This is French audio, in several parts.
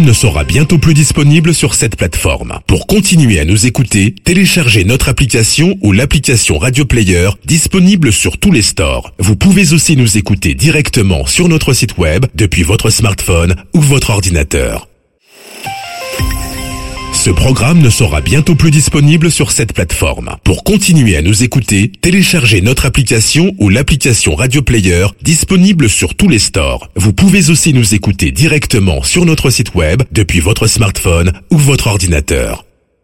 ne sera bientôt plus disponible sur cette plateforme. Pour continuer à nous écouter, téléchargez notre application ou l'application Radio Player disponible sur tous les stores. Vous pouvez aussi nous écouter directement sur notre site web depuis votre smartphone ou votre ordinateur. Ce programme ne sera bientôt plus disponible sur cette plateforme. Pour continuer à nous écouter, téléchargez notre application ou l'application Radio Player disponible sur tous les stores. Vous pouvez aussi nous écouter directement sur notre site web depuis votre smartphone ou votre ordinateur.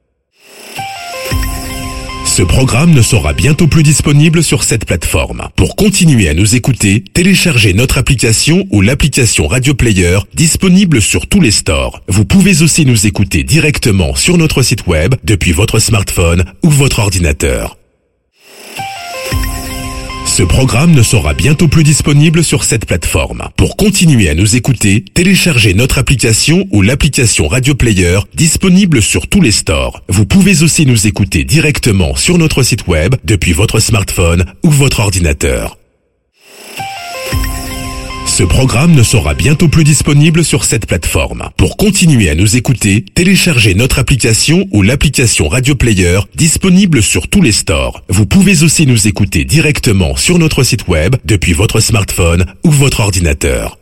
Ce programme ne sera bientôt plus disponible sur cette plateforme. Pour continuer à nous écouter, téléchargez notre application ou l'application Radio Player disponible sur tous les stores. Vous pouvez aussi nous écouter directement sur notre site web depuis votre smartphone ou votre ordinateur. Ce programme ne sera bientôt plus disponible sur cette plateforme. Pour continuer à nous écouter, téléchargez notre application ou l'application Radio Player disponible sur tous les stores. Vous pouvez aussi nous écouter directement sur notre site web depuis votre smartphone ou votre ordinateur. Ce programme ne sera bientôt plus disponible sur cette plateforme. Pour continuer à nous écouter, téléchargez notre application ou l'application Radio Player disponible sur tous les stores. Vous pouvez aussi nous écouter directement sur notre site web depuis votre smartphone ou votre ordinateur.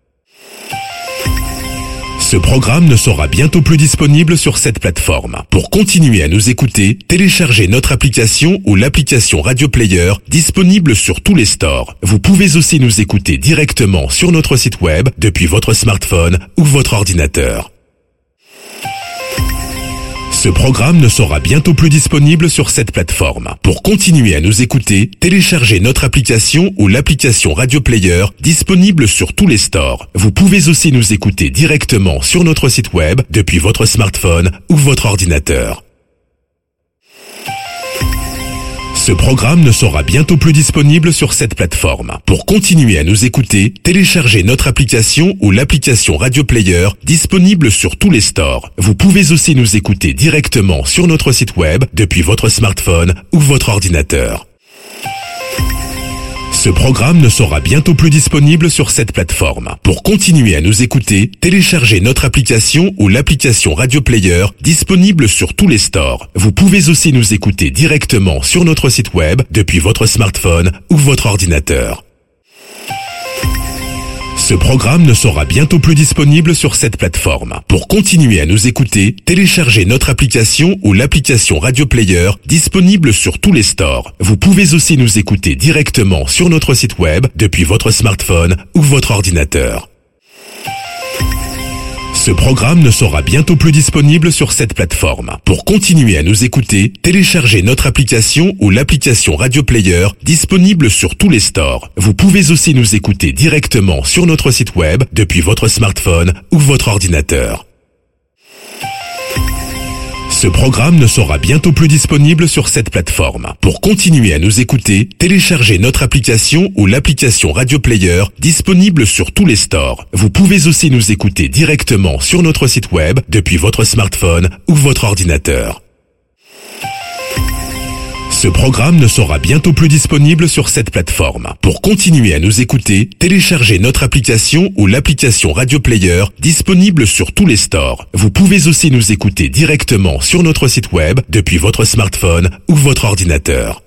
Ce programme ne sera bientôt plus disponible sur cette plateforme. Pour continuer à nous écouter, téléchargez notre application ou l'application Radio Player disponible sur tous les stores. Vous pouvez aussi nous écouter directement sur notre site web depuis votre smartphone ou votre ordinateur. Ce programme ne sera bientôt plus disponible sur cette plateforme. Pour continuer à nous écouter, téléchargez notre application ou l'application Radio Player disponible sur tous les stores. Vous pouvez aussi nous écouter directement sur notre site web depuis votre smartphone ou votre ordinateur. Ce programme ne sera bientôt plus disponible sur cette plateforme. Pour continuer à nous écouter, téléchargez notre application ou l'application Radio Player disponible sur tous les stores. Vous pouvez aussi nous écouter directement sur notre site web depuis votre smartphone ou votre ordinateur. Ce programme ne sera bientôt plus disponible sur cette plateforme. Pour continuer à nous écouter, téléchargez notre application ou l'application Radio Player disponible sur tous les stores. Vous pouvez aussi nous écouter directement sur notre site web depuis votre smartphone ou votre ordinateur. Ce programme ne sera bientôt plus disponible sur cette plateforme. Pour continuer à nous écouter, téléchargez notre application ou l'application Radio Player disponible sur tous les stores. Vous pouvez aussi nous écouter directement sur notre site web depuis votre smartphone ou votre ordinateur. Ce programme ne sera bientôt plus disponible sur cette plateforme. Pour continuer à nous écouter, téléchargez notre application ou l'application Radio Player disponible sur tous les stores. Vous pouvez aussi nous écouter directement sur notre site web depuis votre smartphone ou votre ordinateur. Ce programme ne sera bientôt plus disponible sur cette plateforme. Pour continuer à nous écouter, téléchargez notre application ou l'application Radio Player disponible sur tous les stores. Vous pouvez aussi nous écouter directement sur notre site web depuis votre smartphone ou votre ordinateur. Ce programme ne sera bientôt plus disponible sur cette plateforme. Pour continuer à nous écouter, téléchargez notre application ou l'application Radio Player disponible sur tous les stores. Vous pouvez aussi nous écouter directement sur notre site web depuis votre smartphone ou votre ordinateur.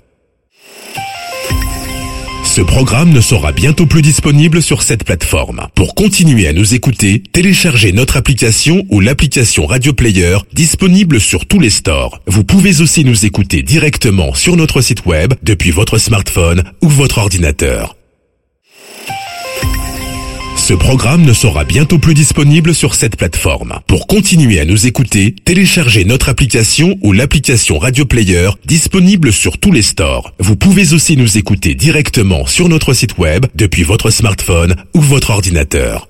Ce programme ne sera bientôt plus disponible sur cette plateforme. Pour continuer à nous écouter, téléchargez notre application ou l'application Radio Player disponible sur tous les stores. Vous pouvez aussi nous écouter directement sur notre site web depuis votre smartphone ou votre ordinateur. Ce programme ne sera bientôt plus disponible sur cette plateforme. Pour continuer à nous écouter, téléchargez notre application ou l'application Radio Player disponible sur tous les stores. Vous pouvez aussi nous écouter directement sur notre site web depuis votre smartphone ou votre ordinateur.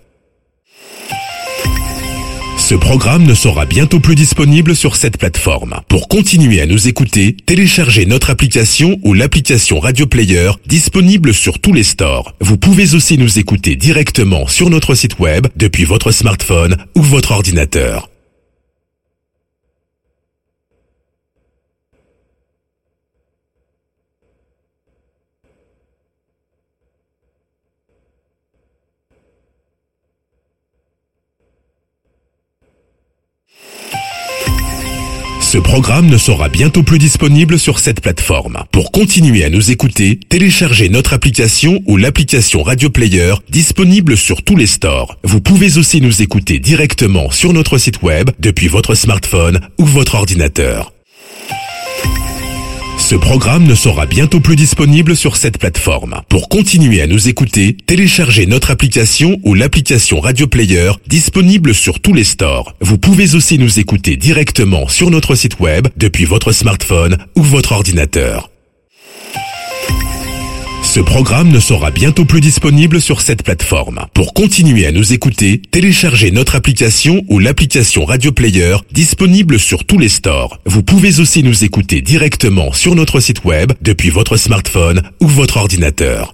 Ce programme ne sera bientôt plus disponible sur cette plateforme. Pour continuer à nous écouter, téléchargez notre application ou l'application Radio Player disponible sur tous les stores. Vous pouvez aussi nous écouter directement sur notre site web depuis votre smartphone ou votre ordinateur. Ce programme ne sera bientôt plus disponible sur cette plateforme. Pour continuer à nous écouter, téléchargez notre application ou l'application Radio Player disponible sur tous les stores. Vous pouvez aussi nous écouter directement sur notre site web depuis votre smartphone ou votre ordinateur. Ce programme ne sera bientôt plus disponible sur cette plateforme. Pour continuer à nous écouter, téléchargez notre application ou l'application Radio Player disponible sur tous les stores. Vous pouvez aussi nous écouter directement sur notre site web depuis votre smartphone ou votre ordinateur. Ce programme ne sera bientôt plus disponible sur cette plateforme. Pour continuer à nous écouter, téléchargez notre application ou l'application Radio Player disponible sur tous les stores. Vous pouvez aussi nous écouter directement sur notre site web depuis votre smartphone ou votre ordinateur.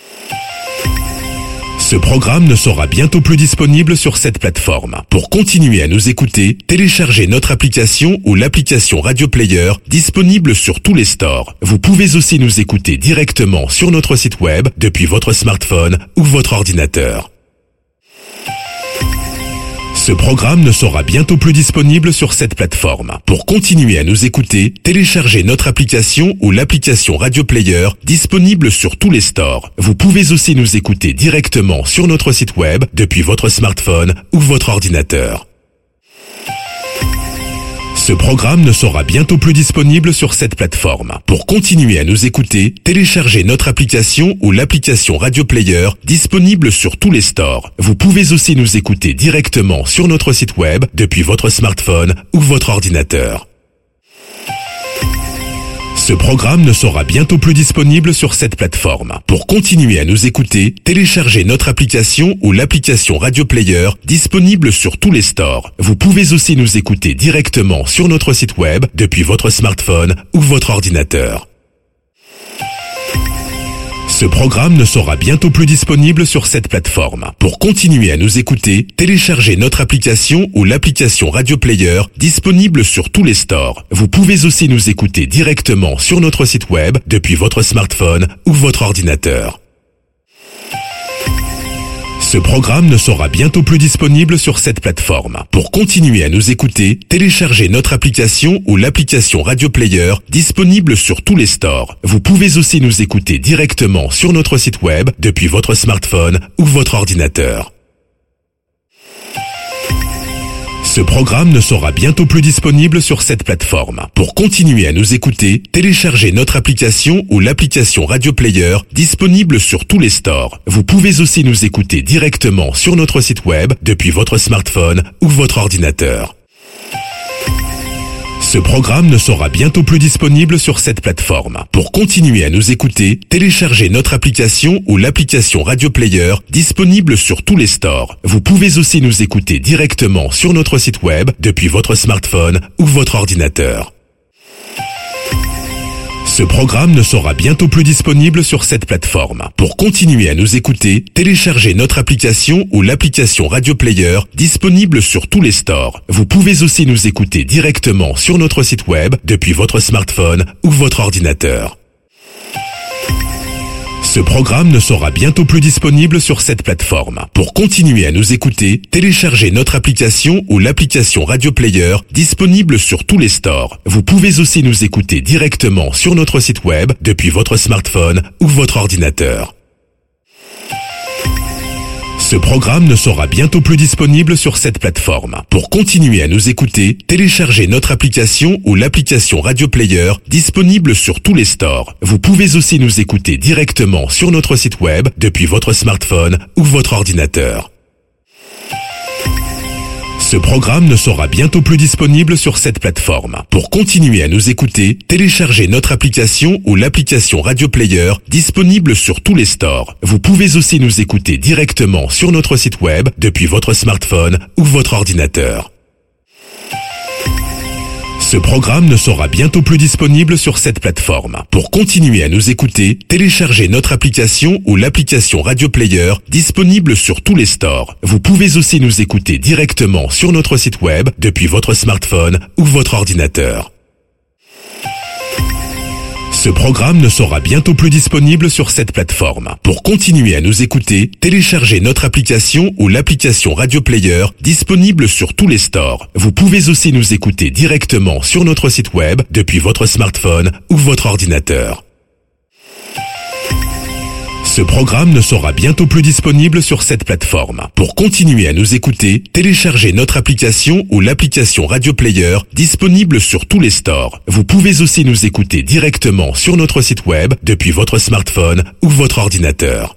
Ce programme ne sera bientôt plus disponible sur cette plateforme. Pour continuer à nous écouter, téléchargez notre application ou l'application Radio Player disponible sur tous les stores. Vous pouvez aussi nous écouter directement sur notre site web depuis votre smartphone ou votre ordinateur. Ce programme ne sera bientôt plus disponible sur cette plateforme. Pour continuer à nous écouter, téléchargez notre application ou l'application Radio Player disponible sur tous les stores. Vous pouvez aussi nous écouter directement sur notre site web depuis votre smartphone ou votre ordinateur. Ce programme ne sera bientôt plus disponible sur cette plateforme. Pour continuer à nous écouter, téléchargez notre application ou l'application Radio Player disponible sur tous les stores. Vous pouvez aussi nous écouter directement sur notre site web depuis votre smartphone ou votre ordinateur. Ce programme ne sera bientôt plus disponible sur cette plateforme. Pour continuer à nous écouter, téléchargez notre application ou l'application Radio Player disponible sur tous les stores. Vous pouvez aussi nous écouter directement sur notre site web depuis votre smartphone ou votre ordinateur. Ce programme ne sera bientôt plus disponible sur cette plateforme. Pour continuer à nous écouter, téléchargez notre application ou l'application Radio Player disponible sur tous les stores. Vous pouvez aussi nous écouter directement sur notre site web depuis votre smartphone ou votre ordinateur. Ce programme ne sera bientôt plus disponible sur cette plateforme. Pour continuer à nous écouter, téléchargez notre application ou l'application Radio Player disponible sur tous les stores. Vous pouvez aussi nous écouter directement sur notre site web depuis votre smartphone ou votre ordinateur. Ce programme ne sera bientôt plus disponible sur cette plateforme. Pour continuer à nous écouter, téléchargez notre application ou l'application Radio Player disponible sur tous les stores. Vous pouvez aussi nous écouter directement sur notre site web depuis votre smartphone ou votre ordinateur. Ce programme ne sera bientôt plus disponible sur cette plateforme. Pour continuer à nous écouter, téléchargez notre application ou l'application Radio Player disponible sur tous les stores. Vous pouvez aussi nous écouter directement sur notre site web depuis votre smartphone ou votre ordinateur. Ce programme ne sera bientôt plus disponible sur cette plateforme. Pour continuer à nous écouter, téléchargez notre application ou l'application Radio Player disponible sur tous les stores. Vous pouvez aussi nous écouter directement sur notre site web depuis votre smartphone ou votre ordinateur. Ce programme ne sera bientôt plus disponible sur cette plateforme. Pour continuer à nous écouter, téléchargez notre application ou l'application Radio Player disponible sur tous les stores. Vous pouvez aussi nous écouter directement sur notre site web depuis votre smartphone ou votre ordinateur. Ce programme ne sera bientôt plus disponible sur cette plateforme. Pour continuer à nous écouter, téléchargez notre application ou l'application Radio Player disponible sur tous les stores. Vous pouvez aussi nous écouter directement sur notre site web depuis votre smartphone ou votre ordinateur. Ce programme ne sera bientôt plus disponible sur cette plateforme. Pour continuer à nous écouter, téléchargez notre application ou l'application Radio Player disponible sur tous les stores. Vous pouvez aussi nous écouter directement sur notre site web depuis votre smartphone ou votre ordinateur. Ce programme ne sera bientôt plus disponible sur cette plateforme. Pour continuer à nous écouter, téléchargez notre application ou l'application Radio Player disponible sur tous les stores. Vous pouvez aussi nous écouter directement sur notre site web depuis votre smartphone ou votre ordinateur. Ce programme ne sera bientôt plus disponible sur cette plateforme. Pour continuer à nous écouter, téléchargez notre application ou l'application Radio Player disponible sur tous les stores. Vous pouvez aussi nous écouter directement sur notre site web depuis votre smartphone ou votre ordinateur. Ce programme ne sera bientôt plus disponible sur cette plateforme. Pour continuer à nous écouter, téléchargez notre application ou l'application Radio Player disponible sur tous les stores. Vous pouvez aussi nous écouter directement sur notre site web depuis votre smartphone ou votre ordinateur.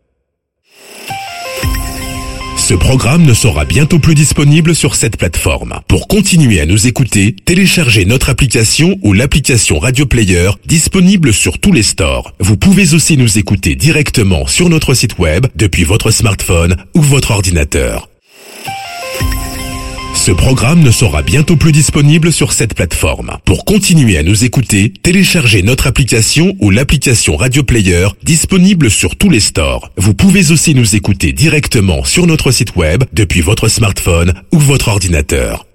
Ce programme ne sera bientôt plus disponible sur cette plateforme. Pour continuer à nous écouter, téléchargez notre application ou l'application Radio Player disponible sur tous les stores. Vous pouvez aussi nous écouter directement sur notre site web depuis votre smartphone ou votre ordinateur. Ce programme ne sera bientôt plus disponible sur cette plateforme. Pour continuer à nous écouter, téléchargez notre application ou l'application Radio Player disponible sur tous les stores. Vous pouvez aussi nous écouter directement sur notre site web depuis votre smartphone ou votre ordinateur.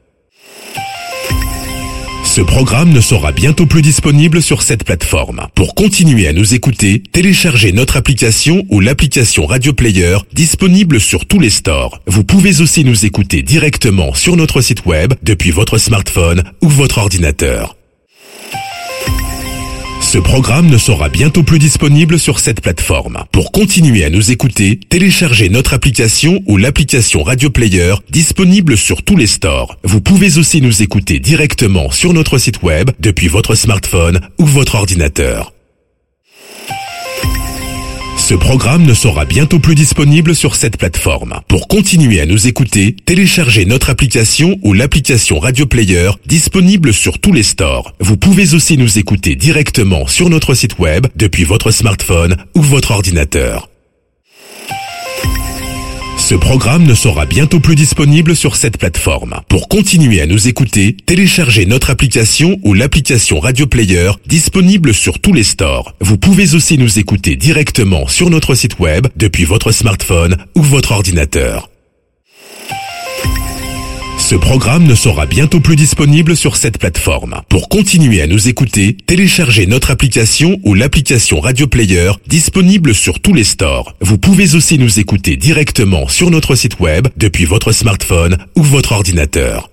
Ce programme ne sera bientôt plus disponible sur cette plateforme. Pour continuer à nous écouter, téléchargez notre application ou l'application Radio Player disponible sur tous les stores. Vous pouvez aussi nous écouter directement sur notre site web depuis votre smartphone ou votre ordinateur. Ce programme ne sera bientôt plus disponible sur cette plateforme. Pour continuer à nous écouter, téléchargez notre application ou l'application Radio Player disponible sur tous les stores. Vous pouvez aussi nous écouter directement sur notre site web depuis votre smartphone ou votre ordinateur. Ce programme ne sera bientôt plus disponible sur cette plateforme. Pour continuer à nous écouter, téléchargez notre application ou l'application Radio Player disponible sur tous les stores. Vous pouvez aussi nous écouter directement sur notre site web depuis votre smartphone ou votre ordinateur. Ce programme ne sera bientôt plus disponible sur cette plateforme. Pour continuer à nous écouter, téléchargez notre application ou l'application Radio Player disponible sur tous les stores. Vous pouvez aussi nous écouter directement sur notre site web depuis votre smartphone ou votre ordinateur. Ce programme ne sera bientôt plus disponible sur cette plateforme. Pour continuer à nous écouter, téléchargez notre application ou l'application Radio Player disponible sur tous les stores. Vous pouvez aussi nous écouter directement sur notre site web depuis votre smartphone ou votre ordinateur.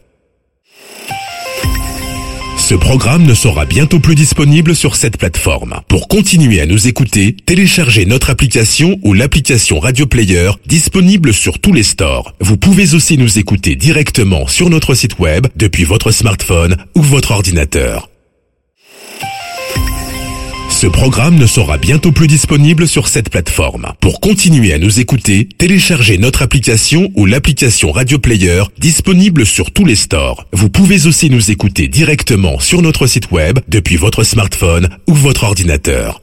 Ce programme ne sera bientôt plus disponible sur cette plateforme. Pour continuer à nous écouter, téléchargez notre application ou l'application Radio Player disponible sur tous les stores. Vous pouvez aussi nous écouter directement sur notre site web depuis votre smartphone ou votre ordinateur. Ce programme ne sera bientôt plus disponible sur cette plateforme. Pour continuer à nous écouter, téléchargez notre application ou l'application Radio Player disponible sur tous les stores. Vous pouvez aussi nous écouter directement sur notre site web depuis votre smartphone ou votre ordinateur.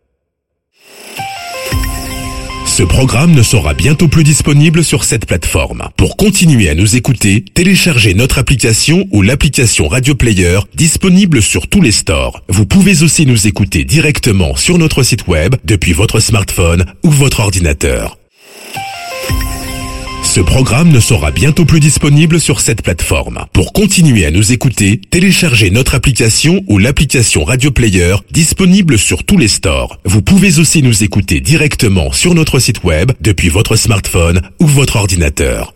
Ce programme ne sera bientôt plus disponible sur cette plateforme. Pour continuer à nous écouter, téléchargez notre application ou l'application Radio Player disponible sur tous les stores. Vous pouvez aussi nous écouter directement sur notre site web depuis votre smartphone ou votre ordinateur. Ce programme ne sera bientôt plus disponible sur cette plateforme. Pour continuer à nous écouter, téléchargez notre application ou l'application Radio Player disponible sur tous les stores. Vous pouvez aussi nous écouter directement sur notre site web depuis votre smartphone ou votre ordinateur.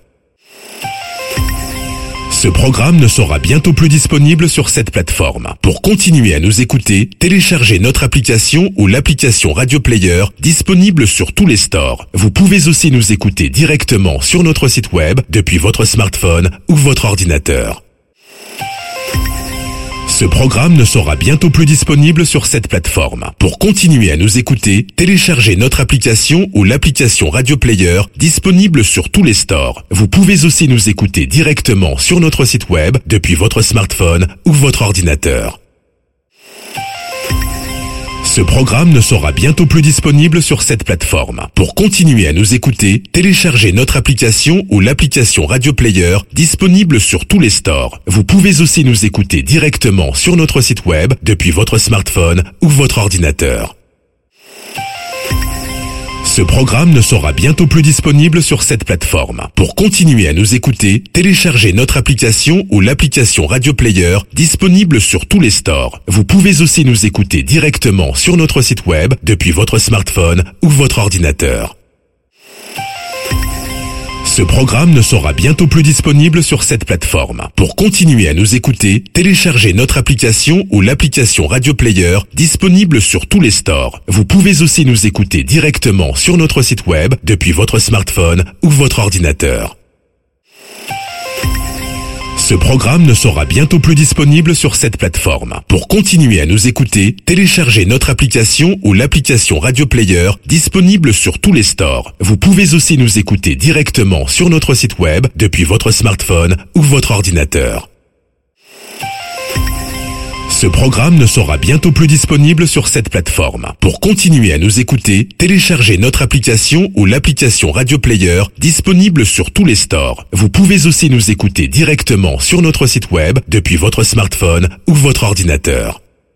Ce programme ne sera bientôt plus disponible sur cette plateforme. Pour continuer à nous écouter, téléchargez notre application ou l'application Radio Player disponible sur tous les stores. Vous pouvez aussi nous écouter directement sur notre site web depuis votre smartphone ou votre ordinateur. Ce programme ne sera bientôt plus disponible sur cette plateforme. Pour continuer à nous écouter, téléchargez notre application ou l'application Radio Player disponible sur tous les stores. Vous pouvez aussi nous écouter directement sur notre site web depuis votre smartphone ou votre ordinateur. Ce programme ne sera bientôt plus disponible sur cette plateforme. Pour continuer à nous écouter, téléchargez notre application ou l'application Radio Player disponible sur tous les stores. Vous pouvez aussi nous écouter directement sur notre site web depuis votre smartphone ou votre ordinateur. Ce programme ne sera bientôt plus disponible sur cette plateforme. Pour continuer à nous écouter, téléchargez notre application ou l'application Radio Player disponible sur tous les stores. Vous pouvez aussi nous écouter directement sur notre site web depuis votre smartphone ou votre ordinateur. Ce programme ne sera bientôt plus disponible sur cette plateforme. Pour continuer à nous écouter, téléchargez notre application ou l'application Radio Player disponible sur tous les stores. Vous pouvez aussi nous écouter directement sur notre site web depuis votre smartphone ou votre ordinateur. Ce programme ne sera bientôt plus disponible sur cette plateforme. Pour continuer à nous écouter, téléchargez notre application ou l'application Radio Player disponible sur tous les stores. Vous pouvez aussi nous écouter directement sur notre site web depuis votre smartphone ou votre ordinateur. Ce programme ne sera bientôt plus disponible sur cette plateforme. Pour continuer à nous écouter, téléchargez notre application ou l'application Radio Player disponible sur tous les stores. Vous pouvez aussi nous écouter directement sur notre site web depuis votre smartphone ou votre ordinateur.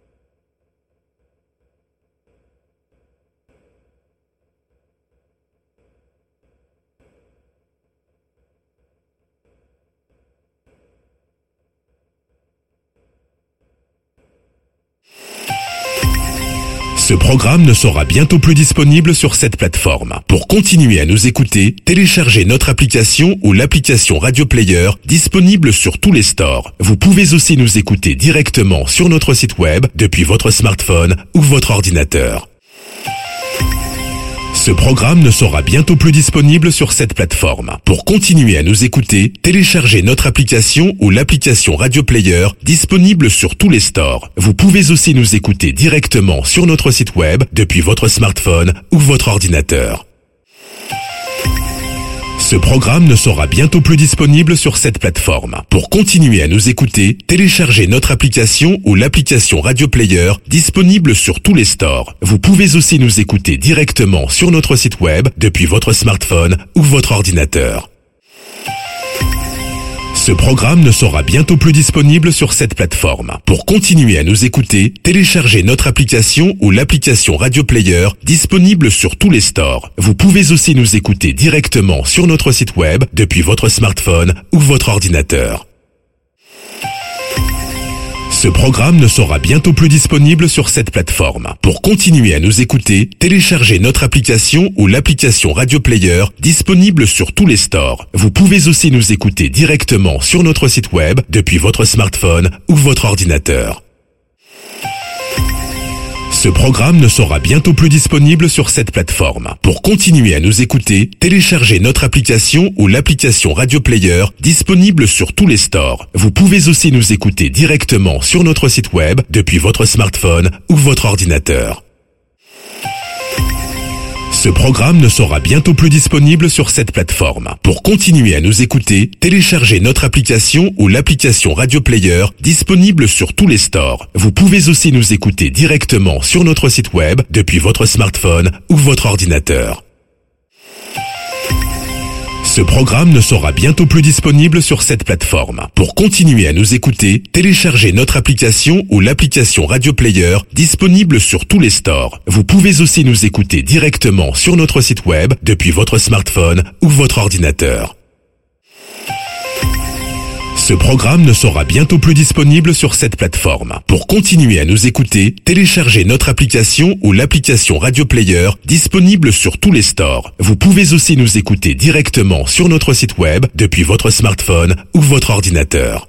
Ce programme ne sera bientôt plus disponible sur cette plateforme. Pour continuer à nous écouter, téléchargez notre application ou l'application Radio Player disponible sur tous les stores. Vous pouvez aussi nous écouter directement sur notre site web depuis votre smartphone ou votre ordinateur. Ce programme ne sera bientôt plus disponible sur cette plateforme. Pour continuer à nous écouter, téléchargez notre application ou l'application Radio Player disponible sur tous les stores. Vous pouvez aussi nous écouter directement sur notre site web depuis votre smartphone ou votre ordinateur. Ce programme ne sera bientôt plus disponible sur cette plateforme. Pour continuer à nous écouter, téléchargez notre application ou l'application Radio Player disponible sur tous les stores. Vous pouvez aussi nous écouter directement sur notre site web depuis votre smartphone ou votre ordinateur. Ce programme ne sera bientôt plus disponible sur cette plateforme. Pour continuer à nous écouter, téléchargez notre application ou l'application Radio Player disponible sur tous les stores. Vous pouvez aussi nous écouter directement sur notre site web depuis votre smartphone ou votre ordinateur. Ce programme ne sera bientôt plus disponible sur cette plateforme. Pour continuer à nous écouter, téléchargez notre application ou l'application Radio Player disponible sur tous les stores. Vous pouvez aussi nous écouter directement sur notre site web depuis votre smartphone ou votre ordinateur. Ce programme ne sera bientôt plus disponible sur cette plateforme. Pour continuer à nous écouter, téléchargez notre application ou l'application Radio Player disponible sur tous les stores. Vous pouvez aussi nous écouter directement sur notre site web depuis votre smartphone ou votre ordinateur. Ce programme ne sera bientôt plus disponible sur cette plateforme. Pour continuer à nous écouter, téléchargez notre application ou l'application Radio Player disponible sur tous les stores. Vous pouvez aussi nous écouter directement sur notre site web depuis votre smartphone ou votre ordinateur. Ce programme ne sera bientôt plus disponible sur cette plateforme. Pour continuer à nous écouter, téléchargez notre application ou l'application Radio Player disponible sur tous les stores. Vous pouvez aussi nous écouter directement sur notre site web depuis votre smartphone ou votre ordinateur. Ce programme ne sera bientôt plus disponible sur cette plateforme. Pour continuer à nous écouter, téléchargez notre application ou l'application Radio Player disponible sur tous les stores. Vous pouvez aussi nous écouter directement sur notre site web depuis votre smartphone ou votre ordinateur.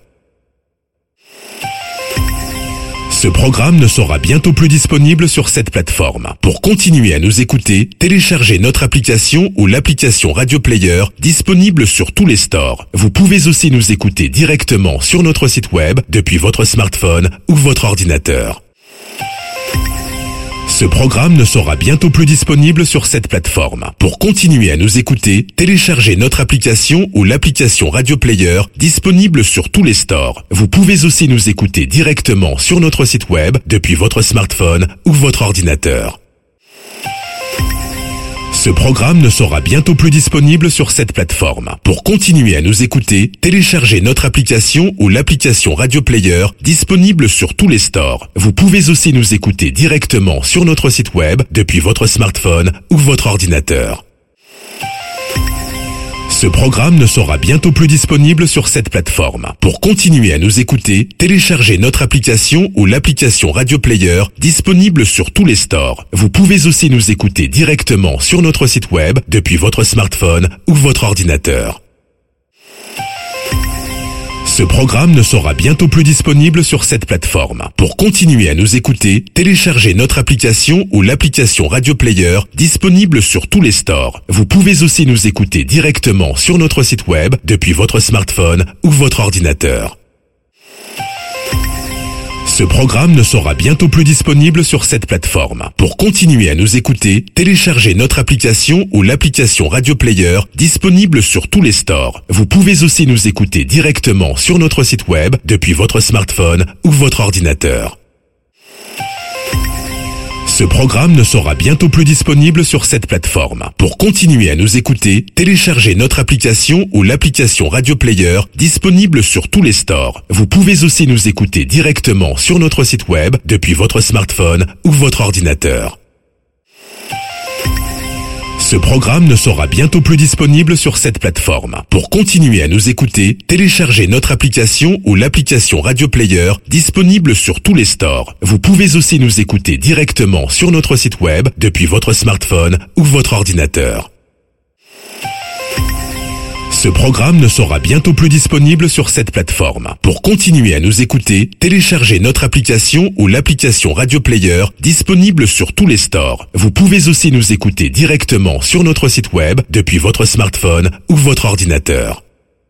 Ce programme ne sera bientôt plus disponible sur cette plateforme. Pour continuer à nous écouter, téléchargez notre application ou l'application Radio Player disponible sur tous les stores. Vous pouvez aussi nous écouter directement sur notre site web depuis votre smartphone ou votre ordinateur. Ce programme ne sera bientôt plus disponible sur cette plateforme. Pour continuer à nous écouter, téléchargez notre application ou l'application Radio Player disponible sur tous les stores. Vous pouvez aussi nous écouter directement sur notre site web depuis votre smartphone ou votre ordinateur. Ce Ce programme ne sera bientôt plus disponible sur cette plateforme. Pour continuer à nous écouter, téléchargez notre application ou l'application Radio Player disponible sur tous les stores. Vous pouvez aussi nous écouter directement sur notre site web depuis votre smartphone ou votre ordinateur. Ce programme ne sera bientôt plus disponible sur cette plateforme. Pour continuer à nous écouter, téléchargez notre application ou l'application Radio Player disponible sur tous les stores. Vous pouvez aussi nous écouter directement sur notre site web depuis votre smartphone ou votre ordinateur. Ce programme ne sera bientôt plus disponible sur cette plateforme. Pour continuer à nous écouter, téléchargez notre application ou l'application Radio Player disponible sur tous les stores. Vous pouvez aussi nous écouter directement sur notre site web depuis votre smartphone ou votre ordinateur. Ce programme ne sera bientôt plus disponible sur cette plateforme. Pour continuer à nous écouter, téléchargez notre application ou l'application Radio Player disponible sur tous les stores. Vous pouvez aussi nous écouter directement sur notre site web depuis votre smartphone ou votre ordinateur. Ce programme ne sera bientôt plus disponible sur cette plateforme. Pour continuer à nous écouter, téléchargez notre application ou l'application Radio Player disponible sur tous les stores. Vous pouvez aussi nous écouter directement sur notre site web depuis votre smartphone ou votre ordinateur. Ce programme ne sera bientôt plus disponible sur cette plateforme. Pour continuer à nous écouter, téléchargez notre application ou l'application Radio Player disponible sur tous les stores. Vous pouvez aussi nous écouter directement sur notre site web depuis votre smartphone ou votre ordinateur. Ce programme ne sera bientôt plus disponible sur cette plateforme. Pour continuer à nous écouter, téléchargez notre application ou l'application Radio Player disponible sur tous les stores. Vous pouvez aussi nous écouter directement sur notre site web depuis votre smartphone ou votre ordinateur.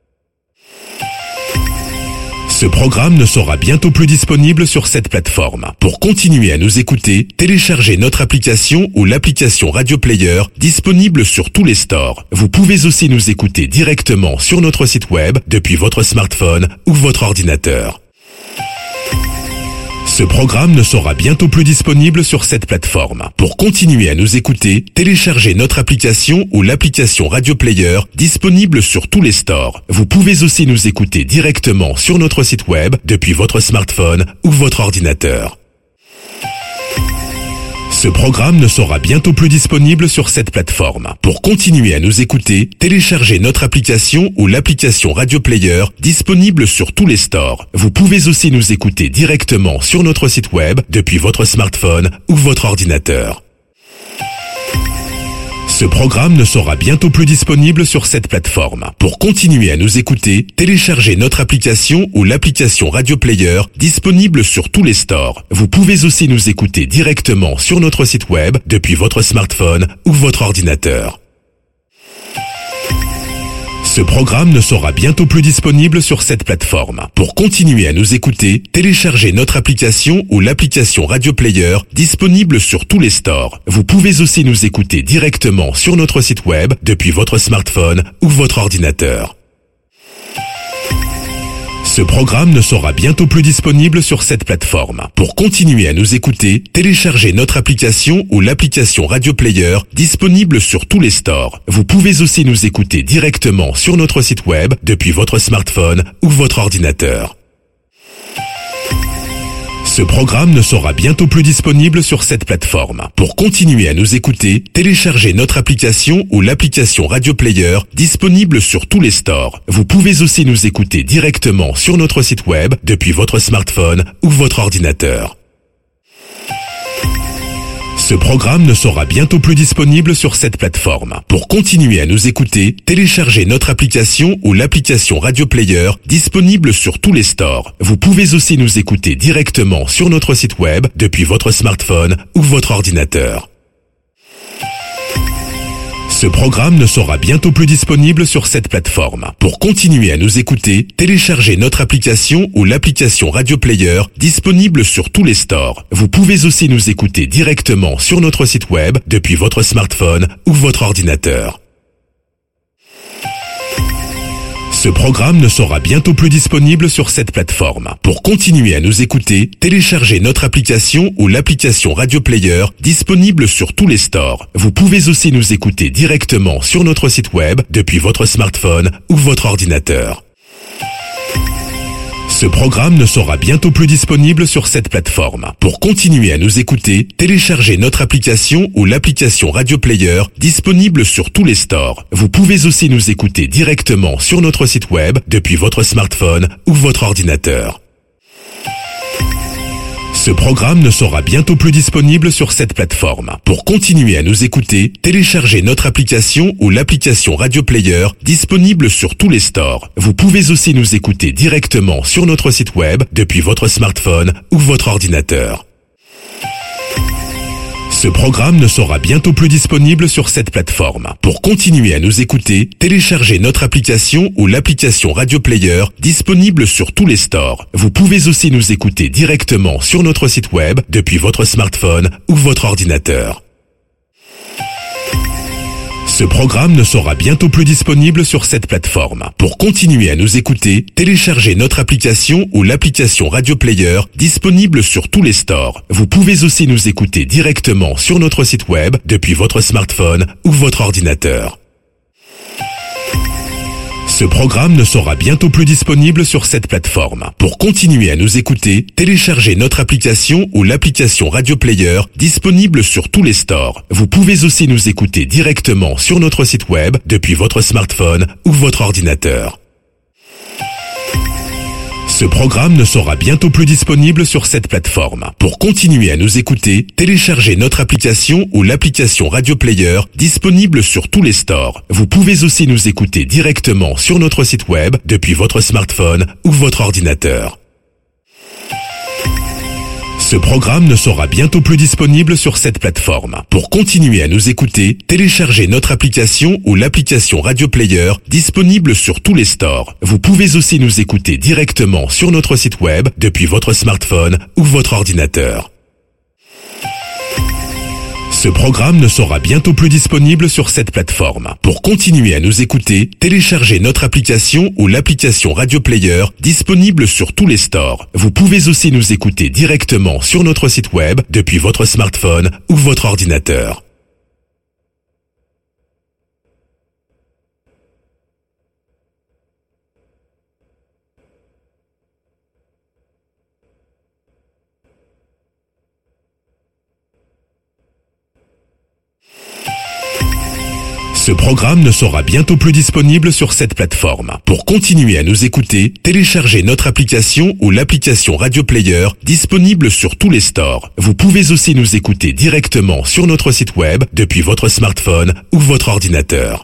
Ce programme ne sera bientôt plus disponible sur cette plateforme. Pour continuer à nous écouter, téléchargez notre application ou l'application Radio Player disponible sur tous les stores. Vous pouvez aussi nous écouter directement sur notre site web depuis votre smartphone ou votre ordinateur. Ce programme ne sera bientôt plus disponible sur cette plateforme. Pour continuer à nous écouter, téléchargez notre application ou l'application Radio Player disponible sur tous les stores. Vous pouvez aussi nous écouter directement sur notre site web depuis votre smartphone ou votre ordinateur. Ce programme ne sera bientôt plus disponible sur cette plateforme. Pour continuer à nous écouter, téléchargez notre application ou l'application Radio Player disponible sur tous les stores. Vous pouvez aussi nous écouter directement sur notre site web depuis votre smartphone ou votre ordinateur. Ce programme ne sera bientôt plus disponible sur cette plateforme. Pour continuer à nous écouter, téléchargez notre application ou l'application Radio Player disponible sur tous les stores. Vous pouvez aussi nous écouter directement sur notre site web depuis votre smartphone ou votre ordinateur. Ce programme ne sera bientôt plus disponible sur cette plateforme. Pour continuer à nous écouter, téléchargez notre application ou l'application Radio Player disponible sur tous les stores. Vous pouvez aussi nous écouter directement sur notre site web depuis votre smartphone ou votre ordinateur. Ce programme ne sera bientôt plus disponible sur cette plateforme. Pour continuer à nous écouter, téléchargez notre application ou l'application Radio Player disponible sur tous les stores. Vous pouvez aussi nous écouter directement sur notre site web depuis votre smartphone ou votre ordinateur. Ce programme ne sera bientôt plus disponible sur cette plateforme. Pour continuer à nous écouter, téléchargez notre application ou l'application Radio Player disponible sur tous les stores. Vous pouvez aussi nous écouter directement sur notre site web depuis votre smartphone ou votre ordinateur. Ce programme ne sera bientôt plus disponible sur cette plateforme. Pour continuer à nous écouter, téléchargez notre application ou l'application Radio Player disponible sur tous les stores. Vous pouvez aussi nous écouter directement sur notre site web depuis votre smartphone ou votre ordinateur. Ce programme ne sera bientôt plus disponible sur cette plateforme. Pour continuer à nous écouter, téléchargez notre application ou l'application Radio Player disponible sur tous les stores. Vous pouvez aussi nous écouter directement sur notre site web depuis votre smartphone ou votre ordinateur. Ce Ce programme ne sera bientôt plus disponible sur cette plateforme. Pour continuer à nous écouter, téléchargez notre application ou l'application Radio Player disponible sur tous les stores. Vous pouvez aussi nous écouter directement sur notre site web depuis votre smartphone ou votre ordinateur. Ce programme ne sera bientôt plus disponible sur cette plateforme. Pour continuer à nous écouter, téléchargez notre application ou l'application Radio Player disponible sur tous les stores. Vous pouvez aussi nous écouter directement sur notre site web depuis votre smartphone ou votre ordinateur. Ce programme ne sera bientôt plus disponible sur cette plateforme. Pour continuer à nous écouter, téléchargez notre application ou l'application Radio Player disponible sur tous les stores. Vous pouvez aussi nous écouter directement sur notre site web depuis votre smartphone ou votre ordinateur. Ce programme ne sera bientôt plus disponible sur cette plateforme. Pour continuer à nous écouter, téléchargez notre application ou l'application Radio Player disponible sur tous les stores. Vous pouvez aussi nous écouter directement sur notre site web depuis votre smartphone ou votre ordinateur. Ce programme ne sera bientôt plus disponible sur cette plateforme. Pour continuer à nous écouter, téléchargez notre application ou l'application Radio Player disponible sur tous les stores. Vous pouvez aussi nous écouter directement sur notre site web depuis votre smartphone ou votre ordinateur. Ce programme ne sera bientôt plus disponible sur cette plateforme. Pour continuer à nous écouter, téléchargez notre application ou l'application Radio Player disponible sur tous les stores. Vous pouvez aussi nous écouter directement sur notre site web depuis votre smartphone ou votre ordinateur. Ce programme ne sera bientôt plus disponible sur cette plateforme. Pour continuer à nous écouter, téléchargez notre application ou l'application Radio Player disponible sur tous les stores. Vous pouvez aussi nous écouter directement sur notre site web depuis votre smartphone ou votre ordinateur. Ce programme ne sera bientôt plus disponible sur cette plateforme. Pour continuer à nous écouter, téléchargez notre application ou l'application Radio Player disponible sur tous les stores. Vous pouvez aussi nous écouter directement sur notre site web depuis votre smartphone ou votre ordinateur. Ce programme ne sera bientôt plus disponible sur cette plateforme. Pour continuer à nous écouter, téléchargez notre application ou l'application Radio Player disponible sur tous les stores. Vous pouvez aussi nous écouter directement sur notre site web depuis votre smartphone ou votre ordinateur. Ce programme ne sera bientôt plus disponible sur cette plateforme. Pour continuer à nous écouter, téléchargez notre application ou l'application Radio Player disponible sur tous les stores. Vous pouvez aussi nous écouter directement sur notre site web depuis votre smartphone ou votre ordinateur.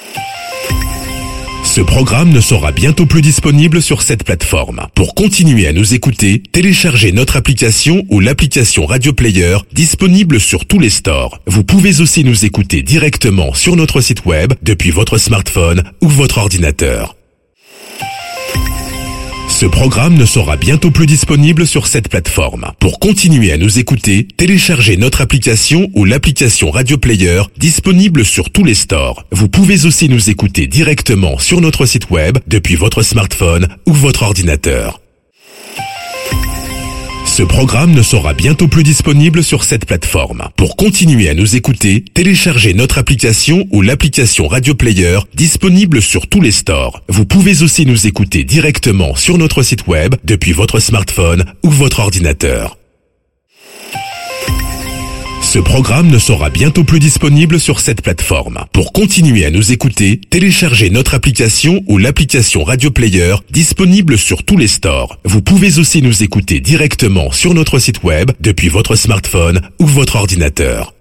Ce programme ne sera bientôt plus disponible sur cette plateforme. Pour continuer à nous écouter, téléchargez notre application ou l'application Radio Player disponible sur tous les stores. Vous pouvez aussi nous écouter directement sur notre site web depuis votre smartphone ou votre ordinateur. Ce programme ne sera bientôt plus disponible sur cette plateforme. Pour continuer à nous écouter, téléchargez notre application ou l'application Radio Player disponible sur tous les stores. Vous pouvez aussi nous écouter directement sur notre site web depuis votre smartphone ou votre ordinateur. Ce programme ne sera bientôt plus disponible sur cette plateforme. Pour continuer à nous écouter, téléchargez notre application ou l'application Radio Player disponible sur tous les stores. Vous pouvez aussi nous écouter directement sur notre site web depuis votre smartphone ou votre ordinateur. Ce programme ne sera bientôt plus disponible sur cette plateforme. Pour continuer à nous écouter, téléchargez notre application ou l'application Radio Player disponible sur tous les stores. Vous pouvez aussi nous écouter directement sur notre site web depuis votre smartphone ou votre ordinateur.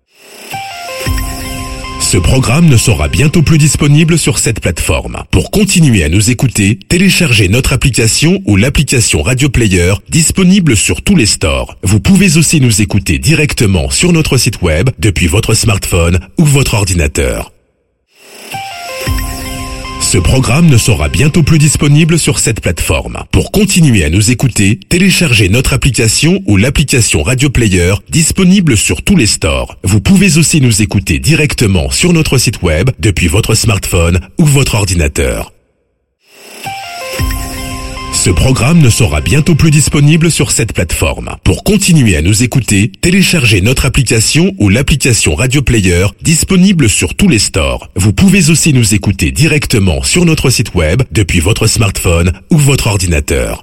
Ce programme ne sera bientôt plus disponible sur cette plateforme. Pour continuer à nous écouter, téléchargez notre application ou l'application Radio Player disponible sur tous les stores. Vous pouvez aussi nous écouter directement sur notre site web depuis votre smartphone ou votre ordinateur. Ce programme ne sera bientôt plus disponible sur cette plateforme. Pour continuer à nous écouter, téléchargez notre application ou l'application Radio Player disponible sur tous les stores. Vous pouvez aussi nous écouter directement sur notre site web depuis votre smartphone ou votre ordinateur. Ce programme ne sera bientôt plus disponible sur cette plateforme. Pour continuer à nous écouter, téléchargez notre application ou l'application Radio Player disponible sur tous les stores. Vous pouvez aussi nous écouter directement sur notre site web depuis votre smartphone ou votre ordinateur.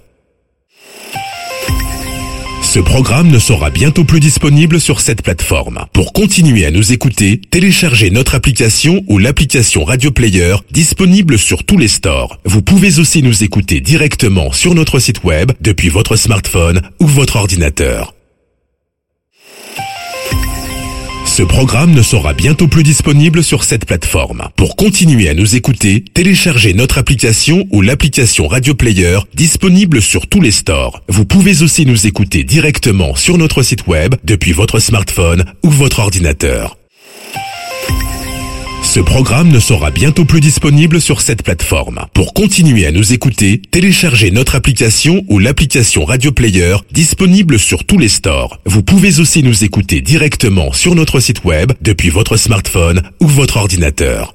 Ce programme ne sera bientôt plus disponible sur cette plateforme. Pour continuer à nous écouter, téléchargez notre application ou l'application Radio Player disponible sur tous les stores. Vous pouvez aussi nous écouter directement sur notre site web depuis votre smartphone ou votre ordinateur. Ce programme ne sera bientôt plus disponible sur cette plateforme. Pour continuer à nous écouter, téléchargez notre application ou l'application Radio Player disponible sur tous les stores. Vous pouvez aussi nous écouter directement sur notre site web depuis votre smartphone ou votre ordinateur. Ce programme ne sera bientôt plus disponible sur cette plateforme. Pour continuer à nous écouter, téléchargez notre application ou l'application Radio Player disponible sur tous les stores. Vous pouvez aussi nous écouter directement sur notre site web depuis votre smartphone ou votre ordinateur.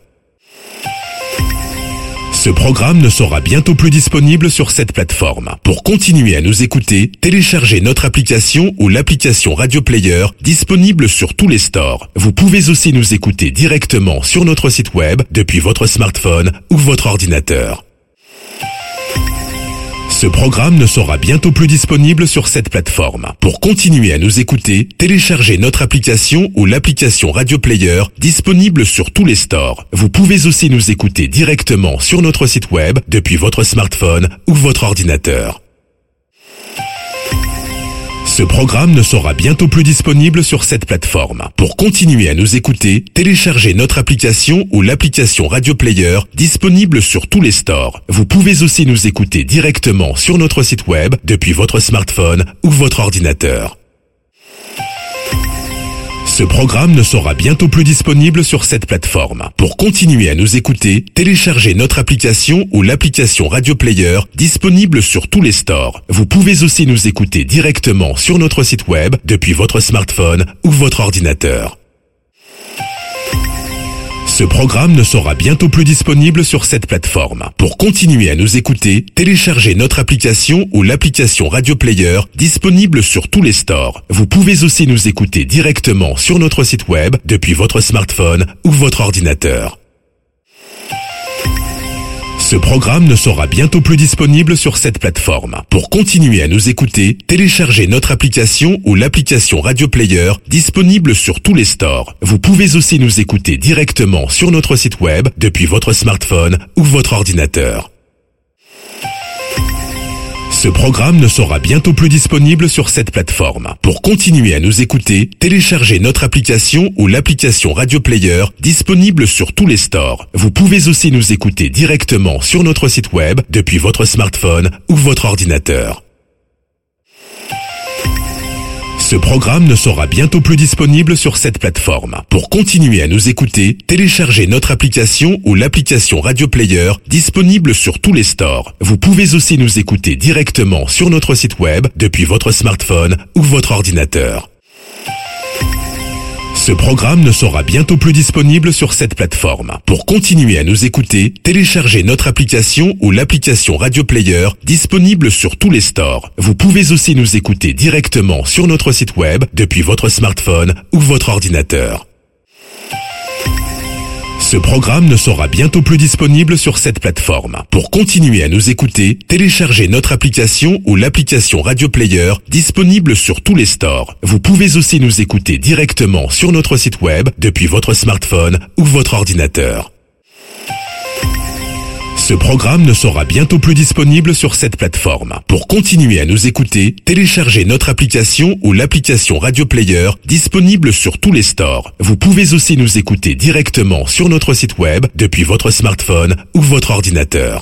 Ce programme ne sera bientôt plus disponible sur cette plateforme. Pour continuer à nous écouter, téléchargez notre application ou l'application Radio Player disponible sur tous les stores. Vous pouvez aussi nous écouter directement sur notre site web depuis votre smartphone ou votre ordinateur. Ce programme ne sera bientôt plus disponible sur cette plateforme. Pour continuer à nous écouter, téléchargez notre application ou l'application Radio Player disponible sur tous les stores. Vous pouvez aussi nous écouter directement sur notre site web depuis votre smartphone ou votre ordinateur. Ce programme ne sera bientôt plus disponible sur cette plateforme. Pour continuer à nous écouter, téléchargez notre application ou l'application Radio Player disponible sur tous les stores. Vous pouvez aussi nous écouter directement sur notre site web depuis votre smartphone ou votre ordinateur. Ce programme ne sera bientôt plus disponible sur cette plateforme. Pour continuer à nous écouter, téléchargez notre application ou l'application Radio Player disponible sur tous les stores. Vous pouvez aussi nous écouter directement sur notre site web depuis votre smartphone ou votre ordinateur. Ce programme ne sera bientôt plus disponible sur cette plateforme. Pour continuer à nous écouter, téléchargez notre application ou l'application Radio Player disponible sur tous les stores. Vous pouvez aussi nous écouter directement sur notre site web depuis votre smartphone ou votre ordinateur. Ce programme ne sera bientôt plus disponible sur cette plateforme. Pour continuer à nous écouter, téléchargez notre application ou l'application Radio Player disponible sur tous les stores. Vous pouvez aussi nous écouter directement sur notre site web depuis votre smartphone ou votre ordinateur. Ce programme ne sera bientôt plus disponible sur cette plateforme. Pour continuer à nous écouter, téléchargez notre application ou l'application Radio Player disponible sur tous les stores. Vous pouvez aussi nous écouter directement sur notre site web depuis votre smartphone ou votre ordinateur. Ce programme ne sera bientôt plus disponible sur cette plateforme. Pour continuer à nous écouter, téléchargez notre application ou l'application Radio Player disponible sur tous les stores. Vous pouvez aussi nous écouter directement sur notre site web depuis votre smartphone ou votre ordinateur. Ce programme ne sera bientôt plus disponible sur cette plateforme. Pour continuer à nous écouter, téléchargez notre application ou l'application Radio Player disponible sur tous les stores. Vous pouvez aussi nous écouter directement sur notre site web depuis votre smartphone ou votre ordinateur. Ce programme ne sera bientôt plus disponible sur cette plateforme. Pour continuer à nous écouter, téléchargez notre application ou l'application Radio Player disponible sur tous les stores. Vous pouvez aussi nous écouter directement sur notre site web depuis votre smartphone ou votre ordinateur. Ce programme ne sera bientôt plus disponible sur cette plateforme. Pour continuer à nous écouter, téléchargez notre application ou l'application Radio Player disponible sur tous les stores. Vous pouvez aussi nous écouter directement sur notre site web depuis votre smartphone ou votre ordinateur.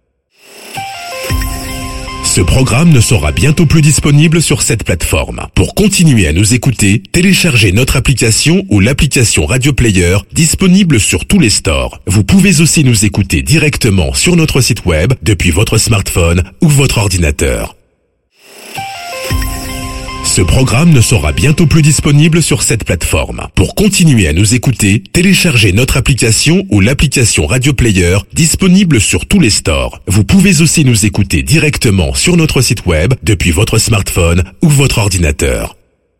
Ce programme ne sera bientôt plus disponible sur cette plateforme. Pour continuer à nous écouter, téléchargez notre application ou l'application Radio Player disponible sur tous les stores. Vous pouvez aussi nous écouter directement sur notre site web depuis votre smartphone ou votre ordinateur. Ce programme ne sera bientôt plus disponible sur cette plateforme. Pour continuer à nous écouter, téléchargez notre application ou l'application Radio Player disponible sur tous les stores. Vous pouvez aussi nous écouter directement sur notre site web depuis votre smartphone ou votre ordinateur.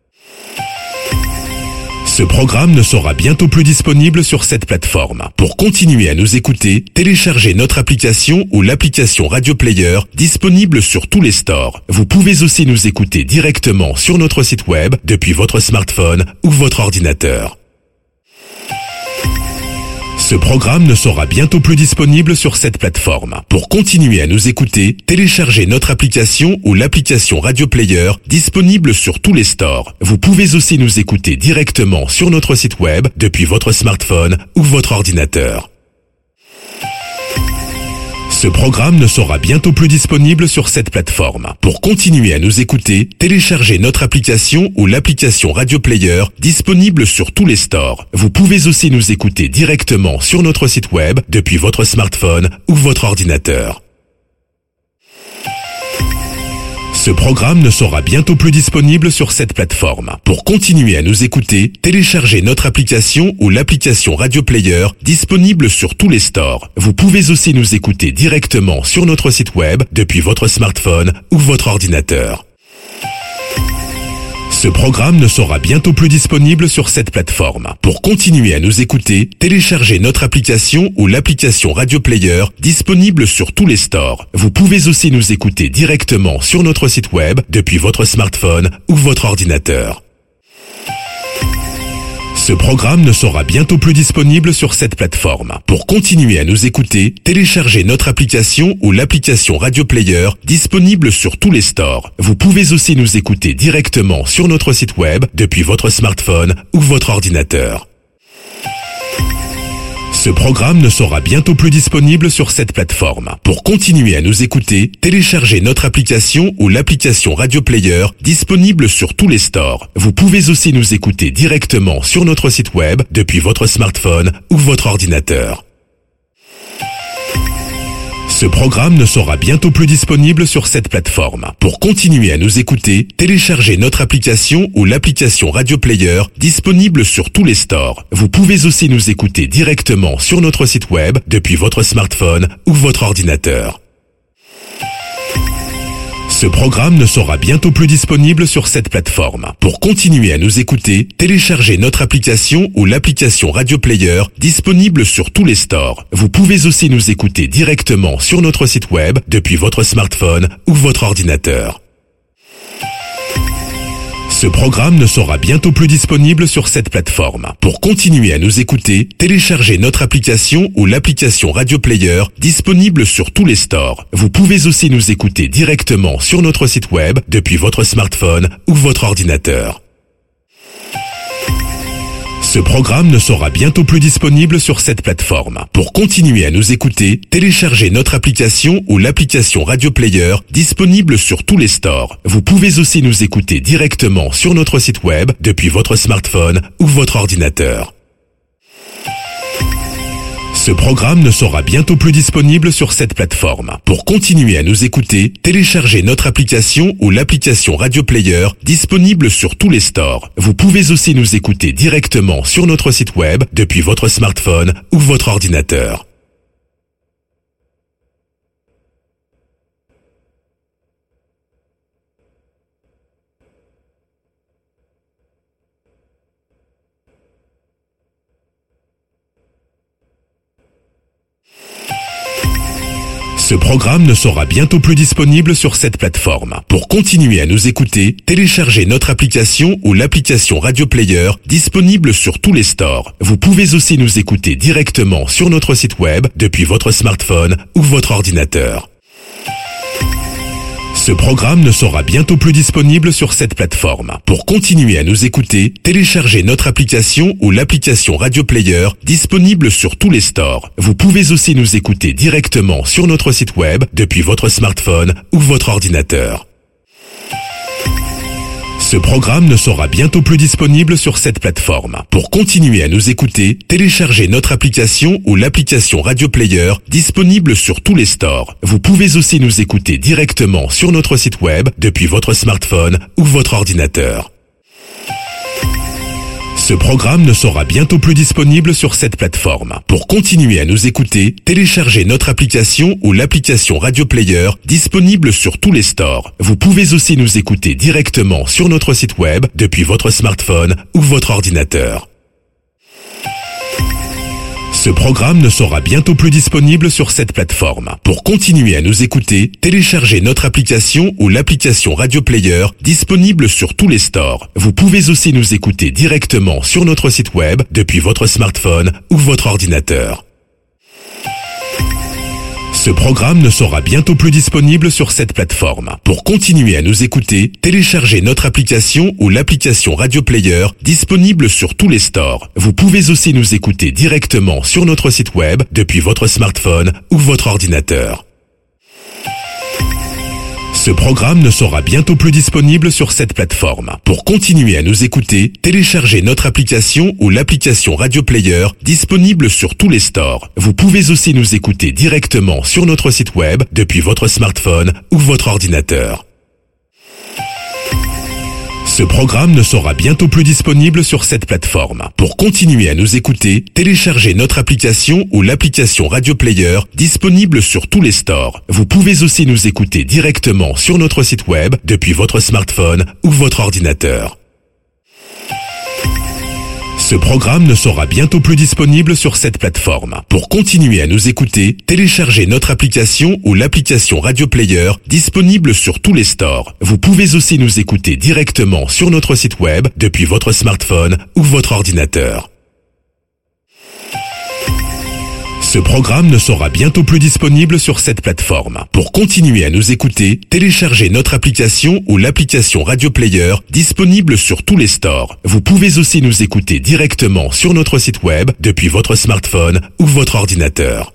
Ce programme ne sera bientôt plus disponible sur cette plateforme. Pour continuer à nous écouter, téléchargez notre application ou l'application Radio Player disponible sur tous les stores. Vous pouvez aussi nous écouter directement sur notre site web depuis votre smartphone ou votre ordinateur. Ce programme ne sera bientôt plus disponible sur cette plateforme. Pour continuer à nous écouter, téléchargez notre application ou l'application Radio Player disponible sur tous les stores. Vous pouvez aussi nous écouter directement sur notre site web depuis votre smartphone ou votre ordinateur. Ce programme ne sera bientôt plus disponible sur cette plateforme. Pour continuer à nous écouter, téléchargez notre application ou l'application Radio Player disponible sur tous les stores. Vous pouvez aussi nous écouter directement sur notre site web depuis votre smartphone ou votre ordinateur. Ce programme ne sera bientôt plus disponible sur cette plateforme. Pour continuer à nous écouter, téléchargez notre application ou l'application Radio Player disponible sur tous les stores. Vous pouvez aussi nous écouter directement sur notre site web depuis votre smartphone ou votre ordinateur. Ce programme ne sera bientôt plus disponible sur cette plateforme. Pour continuer à nous écouter, téléchargez notre application ou l'application Radio Player disponible sur tous les stores. Vous pouvez aussi nous écouter directement sur notre site web depuis votre smartphone ou votre ordinateur. Ce programme ne sera bientôt plus disponible sur cette plateforme. Pour continuer à nous écouter, téléchargez notre application ou l'application Radio Player disponible sur tous les stores. Vous pouvez aussi nous écouter directement sur notre site web depuis votre smartphone ou votre ordinateur. Ce programme ne sera bientôt plus disponible sur cette plateforme. Pour continuer à nous écouter, téléchargez notre application ou l'application Radio Player disponible sur tous les stores. Vous pouvez aussi nous écouter directement sur notre site web depuis votre smartphone ou votre ordinateur. Ce programme ne sera bientôt plus disponible sur cette plateforme. Pour continuer à nous écouter, téléchargez notre application ou l'application Radio Player disponible sur tous les stores. Vous pouvez aussi nous écouter directement sur notre site web depuis votre smartphone ou votre ordinateur. Ce programme ne sera bientôt plus disponible sur cette plateforme. Pour continuer à nous écouter, téléchargez notre application ou l'application Radio Player disponible sur tous les stores. Vous pouvez aussi nous écouter directement sur notre site web depuis votre smartphone ou votre ordinateur. Ce programme ne sera bientôt plus disponible sur cette plateforme. Pour continuer à nous écouter, téléchargez notre application ou l'application Radio Player disponible sur tous les stores. Vous pouvez aussi nous écouter directement sur notre site web depuis votre smartphone ou votre ordinateur. Ce programme ne sera bientôt plus disponible sur cette plateforme. Pour continuer à nous écouter, téléchargez notre application ou l'application Radio Player disponible sur tous les stores. Vous pouvez aussi nous écouter directement sur notre site web depuis votre smartphone ou votre ordinateur. Ce programme ne sera bientôt plus disponible sur cette plateforme. Pour continuer à nous écouter, téléchargez notre application ou l'application Radio Player disponible sur tous les stores. Vous pouvez aussi nous écouter directement sur notre site web depuis votre smartphone ou votre ordinateur. Ce programme ne sera bientôt plus disponible sur cette plateforme. Pour continuer à nous écouter, téléchargez notre application ou l'application Radio Player disponible sur tous les stores. Vous pouvez aussi nous écouter directement sur notre site web depuis votre smartphone ou votre ordinateur. Ce programme ne sera bientôt plus disponible sur cette plateforme. Pour continuer à nous écouter, téléchargez notre application ou l'application Radio Player disponible sur tous les stores. Vous pouvez aussi nous écouter directement sur notre site web depuis votre smartphone ou votre ordinateur. Ce programme ne sera bientôt plus disponible sur cette plateforme. Pour continuer à nous écouter, téléchargez notre application ou l'application Radio Player disponible sur tous les stores. Vous pouvez aussi nous écouter directement sur notre site web depuis votre smartphone ou votre ordinateur. Ce programme ne sera bientôt plus disponible sur cette plateforme. Pour continuer à nous écouter, téléchargez notre application ou l'application Radio Player disponible sur tous les stores. Vous pouvez aussi nous écouter directement sur notre site web depuis votre smartphone ou votre ordinateur. Ce programme ne sera bientôt plus disponible sur cette plateforme. Pour continuer à nous écouter, téléchargez notre application ou l'application Radio Player disponible sur tous les stores. Vous pouvez aussi nous écouter directement sur notre site web depuis votre smartphone ou votre ordinateur. Ce programme ne sera bientôt plus disponible sur cette plateforme. Pour continuer à nous écouter, téléchargez notre application ou l'application Radio Player disponible sur tous les stores. Vous pouvez aussi nous écouter directement sur notre site web depuis votre smartphone ou votre ordinateur. Ce programme ne sera bientôt plus disponible sur cette plateforme. Pour continuer à nous écouter, téléchargez notre application ou l'application Radio Player disponible sur tous les stores. Vous pouvez aussi nous écouter directement sur notre site web depuis votre smartphone ou votre ordinateur. Ce programme ne sera bientôt plus disponible sur cette plateforme. Pour continuer à nous écouter, téléchargez notre application ou l'application Radio Player disponible sur tous les stores. Vous pouvez aussi nous écouter directement sur notre site web depuis votre smartphone ou votre ordinateur. Ce programme ne sera bientôt plus disponible sur cette plateforme. Pour continuer à nous écouter, téléchargez notre application ou l'application Radio Player disponible sur tous les stores. Vous pouvez aussi nous écouter directement sur notre site web depuis votre smartphone ou votre ordinateur. Ce programme ne sera bientôt plus disponible sur cette plateforme. Pour continuer à nous écouter, téléchargez notre application ou l'application Radio Player disponible sur tous les stores. Vous pouvez aussi nous écouter directement sur notre site web depuis votre smartphone ou votre ordinateur.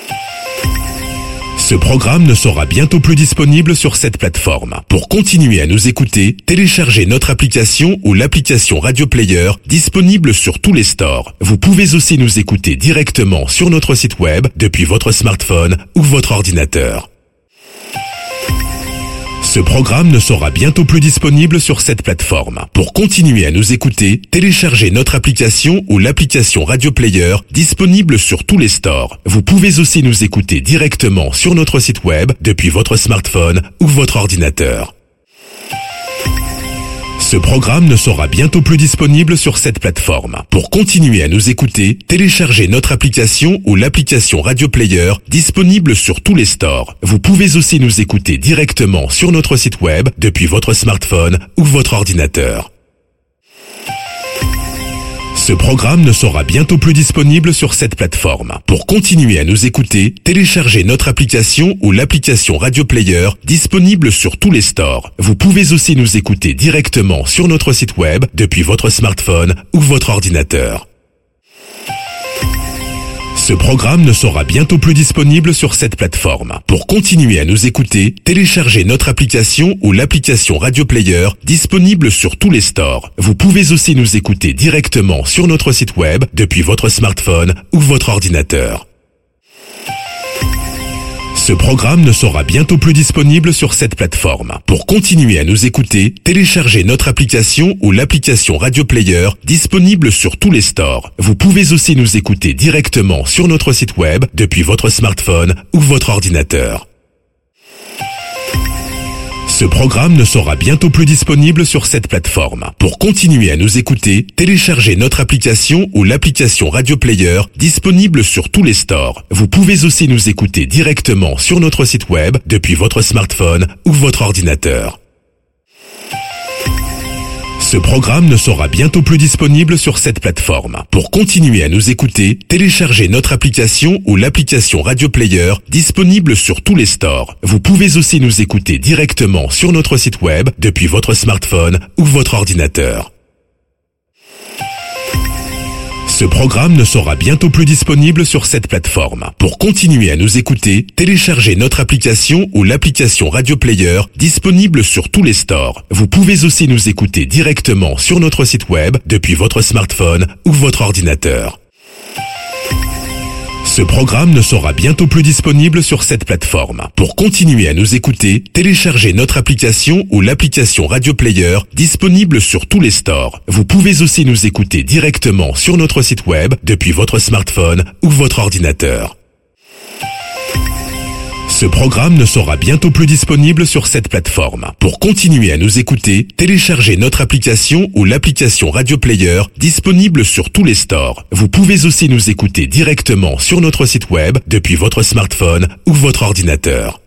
Ce programme ne sera bientôt plus disponible sur cette plateforme. Pour continuer à nous écouter, téléchargez notre application ou l'application Radio Player disponible sur tous les stores. Vous pouvez aussi nous écouter directement sur notre site web depuis votre smartphone ou votre ordinateur. Ce programme ne sera bientôt plus disponible sur cette plateforme. Pour continuer à nous écouter, téléchargez notre application ou l'application Radio Player disponible sur tous les stores. Vous pouvez aussi nous écouter directement sur notre site web depuis votre smartphone ou votre ordinateur. Ce programme ne sera bientôt plus disponible sur cette plateforme. Pour continuer à nous écouter, téléchargez notre application ou l'application Radio Player disponible sur tous les stores. Vous pouvez aussi nous écouter directement sur notre site web depuis votre smartphone ou votre ordinateur. Ce programme ne sera bientôt plus disponible sur cette plateforme. Pour continuer à nous écouter, téléchargez notre application ou l'application Radio Player disponible sur tous les stores. Vous pouvez aussi nous écouter directement sur notre site web depuis votre smartphone ou votre ordinateur. Ce programme ne sera bientôt plus disponible sur cette plateforme. Pour continuer à nous écouter, téléchargez notre application ou l'application Radio Player disponible sur tous les stores. Vous pouvez aussi nous écouter directement sur notre site web depuis votre smartphone ou votre ordinateur. Ce programme ne sera bientôt plus disponible sur cette plateforme. Pour continuer à nous écouter, téléchargez notre application ou l'application Radio Player disponible sur tous les stores. Vous pouvez aussi nous écouter directement sur notre site web depuis votre smartphone ou votre ordinateur. Ce programme ne sera bientôt plus disponible sur cette plateforme. Pour continuer à nous écouter, téléchargez notre application ou l'application Radio Player disponible sur tous les stores. Vous pouvez aussi nous écouter directement sur notre site web depuis votre smartphone ou votre ordinateur. Ce programme ne sera bientôt plus disponible sur cette plateforme. Pour continuer à nous écouter, téléchargez notre application ou l'application Radio Player disponible sur tous les stores. Vous pouvez aussi nous écouter directement sur notre site web depuis votre smartphone ou votre ordinateur. Ce programme ne sera bientôt plus disponible sur cette plateforme. Pour continuer à nous écouter, téléchargez notre application ou l'application Radio Player disponible sur tous les stores. Vous pouvez aussi nous écouter directement sur notre site web depuis votre smartphone ou votre ordinateur. Ce programme ne sera bientôt plus disponible sur cette plateforme. Pour continuer à nous écouter, téléchargez notre application ou l'application Radio Player disponible sur tous les stores. Vous pouvez aussi nous écouter directement sur notre site web depuis votre smartphone ou votre ordinateur. Ce programme ne sera bientôt plus disponible sur cette plateforme. Pour continuer à nous écouter, téléchargez notre application ou l'application Radio Player disponible sur tous les stores. Vous pouvez aussi nous écouter directement sur notre site web depuis votre smartphone ou votre ordinateur.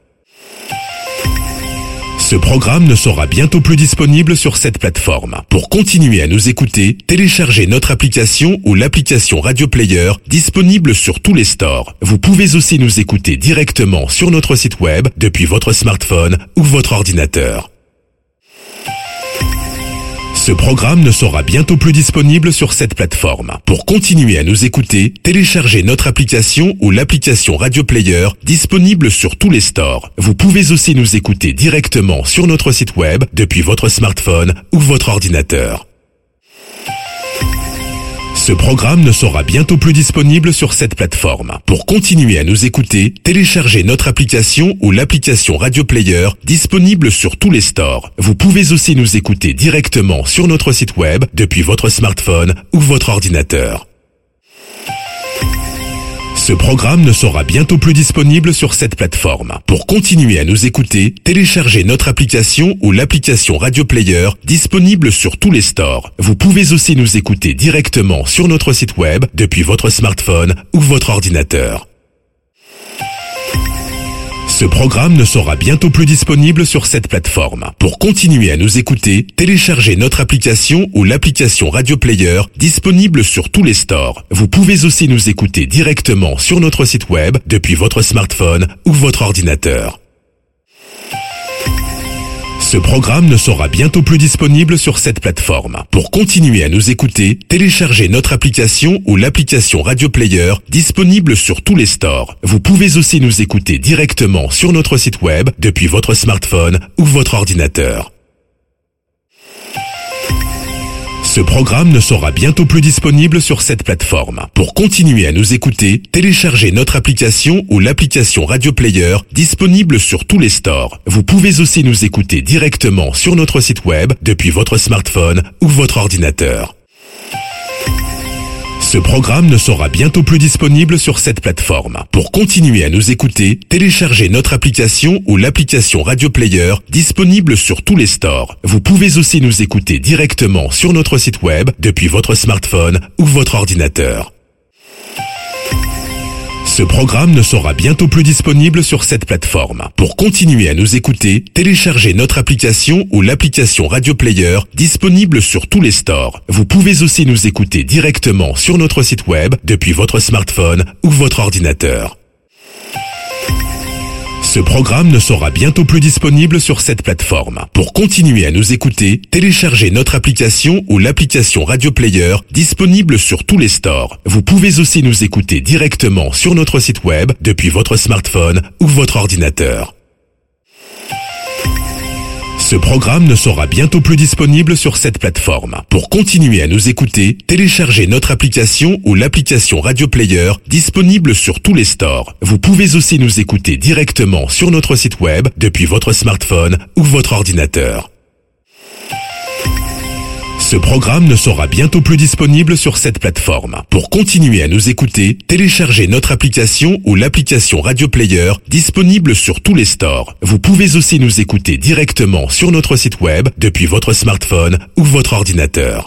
Ce programme ne sera bientôt plus disponible sur cette plateforme. Pour continuer à nous écouter, téléchargez notre application ou l'application Radio Player disponible sur tous les stores. Vous pouvez aussi nous écouter directement sur notre site web depuis votre smartphone ou votre ordinateur. Ce programme ne sera bientôt plus disponible sur cette plateforme. Pour continuer à nous écouter, téléchargez notre application ou l'application Radio Player disponible sur tous les stores. Vous pouvez aussi nous écouter directement sur notre site web depuis votre smartphone ou votre ordinateur. Ce programme ne sera bientôt plus disponible sur cette plateforme. Pour continuer à nous écouter, téléchargez notre application ou l'application Radio Player disponible sur tous les stores. Vous pouvez aussi nous écouter directement sur notre site web depuis votre smartphone ou votre ordinateur. Ce programme ne sera bientôt plus disponible sur cette plateforme. Pour continuer à nous écouter, téléchargez notre application ou l'application Radio Player disponible sur tous les stores. Vous pouvez aussi nous écouter directement sur notre site web depuis votre smartphone ou votre ordinateur. Ce programme ne sera bientôt plus disponible sur cette plateforme. Pour continuer à nous écouter, téléchargez notre application ou l'application Radio Player disponible sur tous les stores. Vous pouvez aussi nous écouter directement sur notre site web depuis votre smartphone ou votre ordinateur. Ce programme ne sera bientôt plus disponible sur cette plateforme. Pour continuer à nous écouter, téléchargez notre application ou l'application Radio Player disponible sur tous les stores. Vous pouvez aussi nous écouter directement sur notre site web depuis votre smartphone ou votre ordinateur. Ce programme ne sera bientôt plus disponible sur cette plateforme. Pour continuer à nous écouter, téléchargez notre application ou l'application Radio Player disponible sur tous les stores. Vous pouvez aussi nous écouter directement sur notre site web depuis votre smartphone ou votre ordinateur. Ce programme ne sera bientôt plus disponible sur cette plateforme. Pour continuer à nous écouter, téléchargez notre application ou l'application Radio Player disponible sur tous les stores. Vous pouvez aussi nous écouter directement sur notre site web depuis votre smartphone ou votre ordinateur. Ce programme ne sera bientôt plus disponible sur cette plateforme. Pour continuer à nous écouter, téléchargez notre application ou l'application Radio Player disponible sur tous les stores. Vous pouvez aussi nous écouter directement sur notre site web depuis votre smartphone ou votre ordinateur. Ce programme ne sera bientôt plus disponible sur cette plateforme. Pour continuer à nous écouter, téléchargez notre application ou l'application Radio Player disponible sur tous les stores. Vous pouvez aussi nous écouter directement sur notre site web depuis votre smartphone ou votre ordinateur. Ce programme ne sera bientôt plus disponible sur cette plateforme. Pour continuer à nous écouter, téléchargez notre application ou l'application Radio Player disponible sur tous les stores. Vous pouvez aussi nous écouter directement sur notre site web depuis votre smartphone ou votre ordinateur. Ce programme ne sera bientôt plus disponible sur cette plateforme. Pour continuer à nous écouter, téléchargez notre application ou l'application Radio Player disponible sur tous les stores. Vous pouvez aussi nous écouter directement sur notre site web depuis votre smartphone ou votre ordinateur.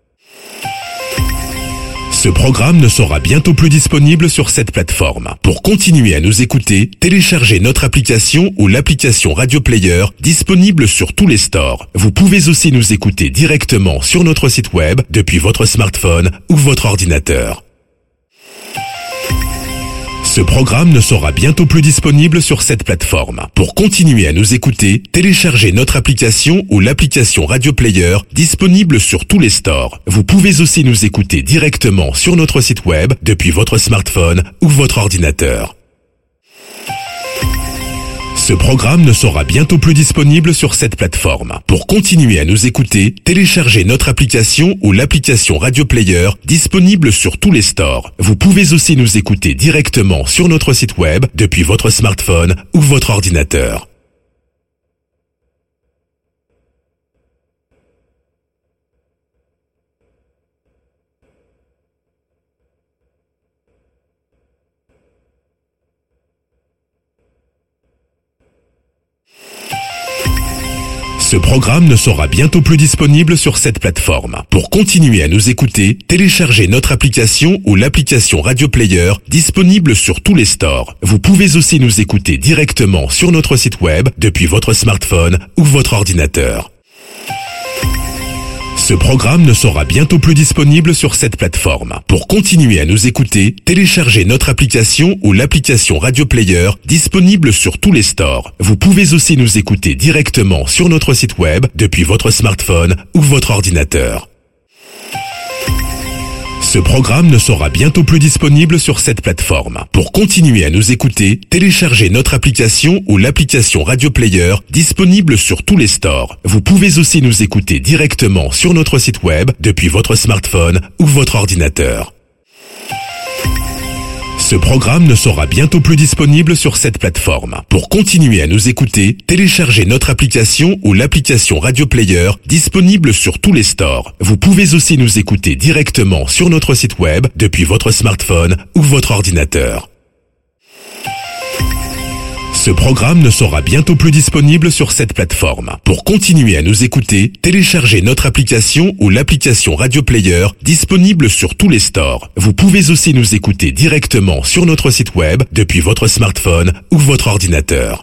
Ce programme ne sera bientôt plus disponible sur cette plateforme. Pour continuer à nous écouter, téléchargez notre application ou l'application Radio Player disponible sur tous les stores. Vous pouvez aussi nous écouter directement sur notre site web depuis votre smartphone ou votre ordinateur. Ce programme ne sera bientôt plus disponible sur cette plateforme. Pour continuer à nous écouter, téléchargez notre application ou l'application Radio Player disponible sur tous les stores. Vous pouvez aussi nous écouter directement sur notre site web depuis votre smartphone ou votre ordinateur. Ce programme ne sera bientôt plus disponible sur cette plateforme. Pour continuer à nous écouter, téléchargez notre application ou l'application Radio Player disponible sur tous les stores. Vous pouvez aussi nous écouter directement sur notre site web depuis votre smartphone ou votre ordinateur. Ce programme ne sera bientôt plus disponible sur cette plateforme. Pour continuer à nous écouter, téléchargez notre application ou l'application Radio Player disponible sur tous les stores. Vous pouvez aussi nous écouter directement sur notre site web depuis votre smartphone ou votre ordinateur. Ce programme ne sera bientôt plus disponible sur cette plateforme. Pour continuer à nous écouter, téléchargez notre application ou l'application Radio Player disponible sur tous les stores. Vous pouvez aussi nous écouter directement sur notre site web depuis votre smartphone ou votre ordinateur. Ce programme ne sera bientôt plus disponible sur cette plateforme. Pour continuer à nous écouter, téléchargez notre application ou l'application Radio Player disponible sur tous les stores. Vous pouvez aussi nous écouter directement sur notre site web depuis votre smartphone ou votre ordinateur. Ce programme ne sera bientôt plus disponible sur cette plateforme. Pour continuer à nous écouter, téléchargez notre application ou l'application Radio Player disponible sur tous les stores. Vous pouvez aussi nous écouter directement sur notre site web depuis votre smartphone ou votre ordinateur. Ce programme ne sera bientôt plus disponible sur cette plateforme. Pour continuer à nous écouter, téléchargez notre application ou l'application Radio Player disponible sur tous les stores. Vous pouvez aussi nous écouter directement sur notre site web depuis votre smartphone ou votre ordinateur.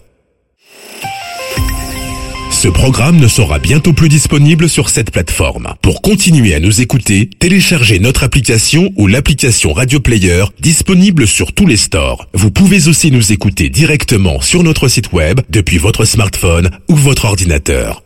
Ce programme ne sera bientôt plus disponible sur cette plateforme. Pour continuer à nous écouter, téléchargez notre application ou l'application Radio Player disponible sur tous les stores. Vous pouvez aussi nous écouter directement sur notre site web depuis votre smartphone ou votre ordinateur.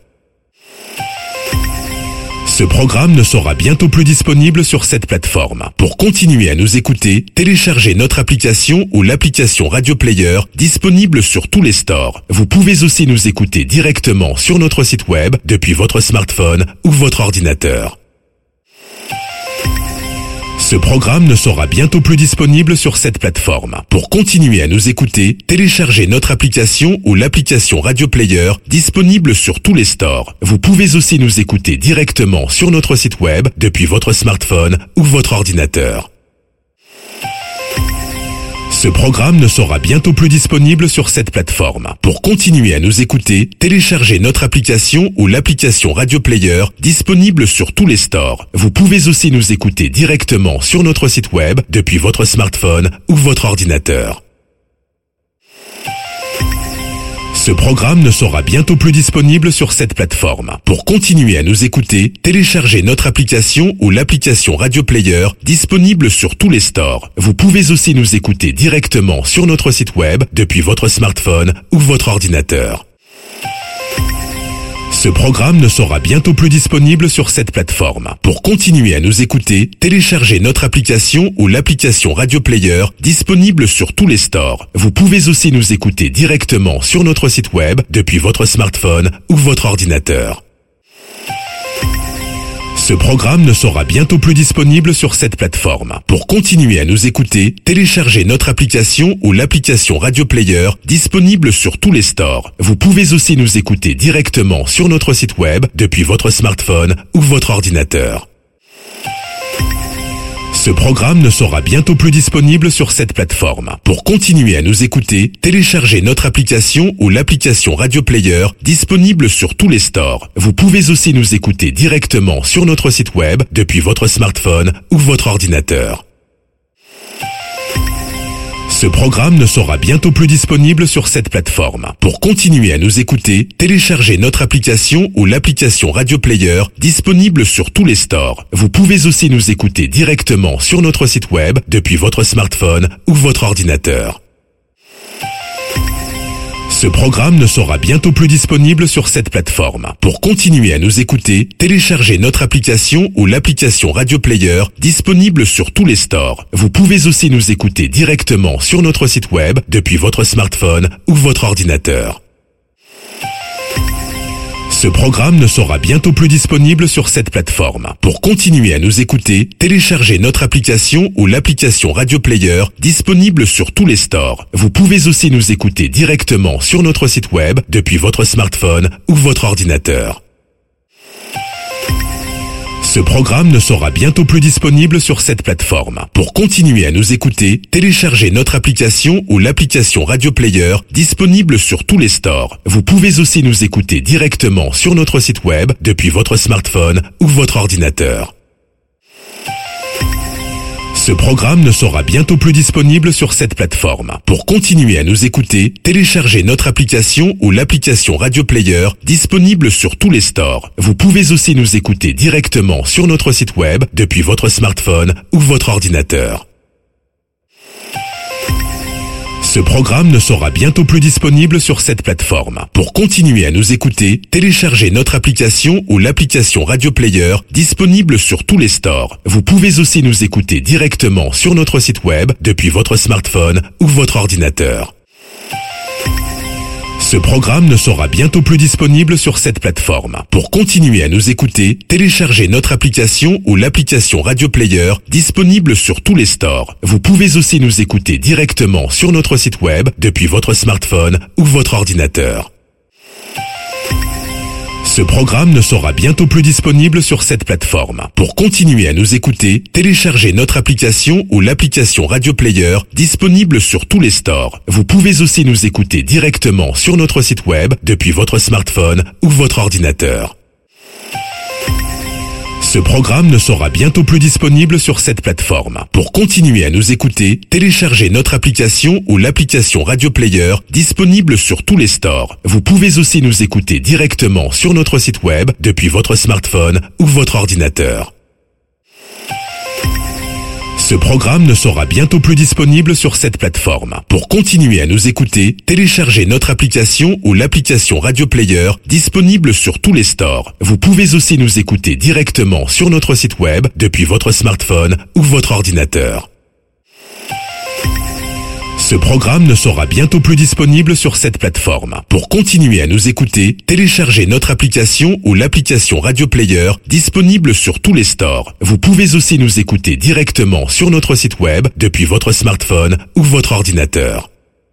Ce programme ne sera bientôt plus disponible sur cette plateforme. Pour continuer à nous écouter, téléchargez notre application ou l'application Radio Player disponible sur tous les stores. Vous pouvez aussi nous écouter directement sur notre site web depuis votre smartphone ou votre ordinateur. Ce programme ne sera bientôt plus disponible sur cette plateforme. Pour continuer à nous écouter, téléchargez notre application ou l'application Radio Player disponible sur tous les stores. Vous pouvez aussi nous écouter directement sur notre site web depuis votre smartphone ou votre ordinateur. Ce programme ne sera bientôt plus disponible sur cette plateforme. Pour continuer à nous écouter, téléchargez notre application ou l'application Radio Player disponible sur tous les stores. Vous pouvez aussi nous écouter directement sur notre site web depuis votre smartphone ou votre ordinateur. Ce programme ne sera bientôt plus disponible sur cette plateforme. Pour continuer à nous écouter, téléchargez notre application ou l'application Radio Player disponible sur tous les stores. Vous pouvez aussi nous écouter directement sur notre site web depuis votre smartphone ou votre ordinateur. Ce programme ne sera bientôt plus disponible sur cette plateforme. Pour continuer à nous écouter, téléchargez notre application ou l'application Radio Player disponible sur tous les stores. Vous pouvez aussi nous écouter directement sur notre site web depuis votre smartphone ou votre ordinateur. Ce programme ne sera bientôt plus disponible sur cette plateforme. Pour continuer à nous écouter, téléchargez notre application ou l'application Radio Player disponible sur tous les stores. Vous pouvez aussi nous écouter directement sur notre site web depuis votre smartphone ou votre ordinateur. Ce programme ne sera bientôt plus disponible sur cette plateforme. Pour continuer à nous écouter, téléchargez notre application ou l'application Radio Player disponible sur tous les stores. Vous pouvez aussi nous écouter directement sur notre site web depuis votre smartphone ou votre ordinateur. Ce programme ne sera bientôt plus disponible sur cette plateforme. Pour continuer à nous écouter, téléchargez notre application ou l'application Radio Player disponible sur tous les stores. Vous pouvez aussi nous écouter directement sur notre site web depuis votre smartphone ou votre ordinateur. Ce programme ne sera bientôt plus disponible sur cette plateforme. Pour continuer à nous écouter, téléchargez notre application ou l'application Radio Player disponible sur tous les stores. Vous pouvez aussi nous écouter directement sur notre site web depuis votre smartphone ou votre ordinateur. Ce programme ne sera bientôt plus disponible sur cette plateforme. Pour continuer à nous écouter, téléchargez notre application ou l'application Radio Player disponible sur tous les stores. Vous pouvez aussi nous écouter directement sur notre site web depuis votre smartphone ou votre ordinateur. Ce programme ne sera bientôt plus disponible sur cette plateforme. Pour continuer à nous écouter, téléchargez notre application ou l'application Radio Player disponible sur tous les stores. Vous pouvez aussi nous écouter directement sur notre site web depuis votre smartphone ou votre ordinateur. Ce programme ne sera bientôt plus disponible sur cette plateforme. Pour continuer à nous écouter, téléchargez notre application ou l'application Radio Player disponible sur tous les stores. Vous pouvez aussi nous écouter directement sur notre site web depuis votre smartphone ou votre ordinateur. Ce programme ne sera bientôt plus disponible sur cette plateforme. Pour continuer à nous écouter, téléchargez notre application ou l'application Radio Player disponible sur tous les stores. Vous pouvez aussi nous écouter directement sur notre site web depuis votre smartphone ou votre ordinateur. Ce programme ne sera bientôt plus disponible sur cette plateforme. Pour continuer à nous écouter, téléchargez notre application ou l'application Radio Player disponible sur tous les stores. Vous pouvez aussi nous écouter directement sur notre site web depuis votre smartphone ou votre ordinateur. Ce programme ne sera bientôt plus disponible sur cette plateforme. Pour continuer à nous écouter, téléchargez notre application ou l'application Radio Player disponible sur tous les stores. Vous pouvez aussi nous écouter directement sur notre site web depuis votre smartphone ou votre ordinateur. Ce programme ne sera bientôt plus disponible sur cette plateforme. Pour continuer à nous écouter, téléchargez notre application ou l'application Radio Player disponible sur tous les stores. Vous pouvez aussi nous écouter directement sur notre site web depuis votre smartphone ou votre ordinateur. Ce programme ne sera bientôt plus disponible sur cette plateforme. Pour continuer à nous écouter, téléchargez notre application ou l'application Radio Player disponible sur tous les stores. Vous pouvez aussi nous écouter directement sur notre site web depuis votre smartphone ou votre ordinateur. Ce programme ne sera bientôt plus disponible sur cette plateforme. Pour continuer à nous écouter, téléchargez notre application ou l'application Radio Player disponible sur tous les stores. Vous pouvez aussi nous écouter directement sur notre site web depuis votre smartphone ou votre ordinateur.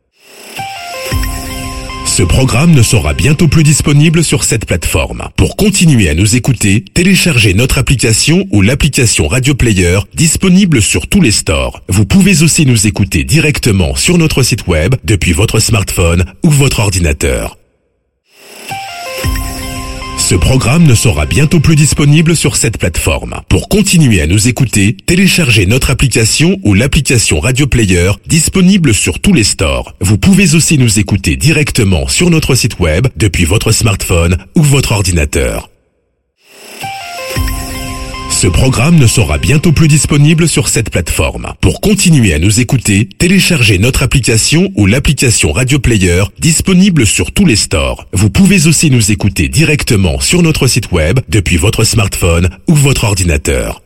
Ce programme ne sera bientôt plus disponible sur cette plateforme. Pour continuer à nous écouter, téléchargez notre application ou l'application Radio Player disponible sur tous les stores. Vous pouvez aussi nous écouter directement sur notre site web depuis votre smartphone ou votre ordinateur. Ce programme ne sera bientôt plus disponible sur cette plateforme. Pour continuer à nous écouter, téléchargez notre application ou l'application Radio Player disponible sur tous les stores. Vous pouvez aussi nous écouter directement sur notre site web depuis votre smartphone ou votre ordinateur. Ce programme ne sera bientôt plus disponible sur cette plateforme. Pour continuer à nous écouter, téléchargez notre application ou l'application Radio Player disponible sur tous les stores. Vous pouvez aussi nous écouter directement sur notre site web depuis votre smartphone ou votre ordinateur.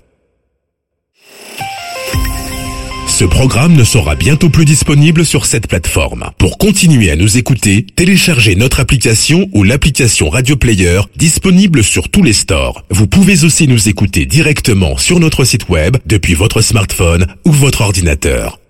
Ce programme ne sera bientôt plus disponible sur cette plateforme. Pour continuer à nous écouter, téléchargez notre application ou l'application Radio Player disponible sur tous les stores. Vous pouvez aussi nous écouter directement sur notre site web depuis votre smartphone ou votre ordinateur.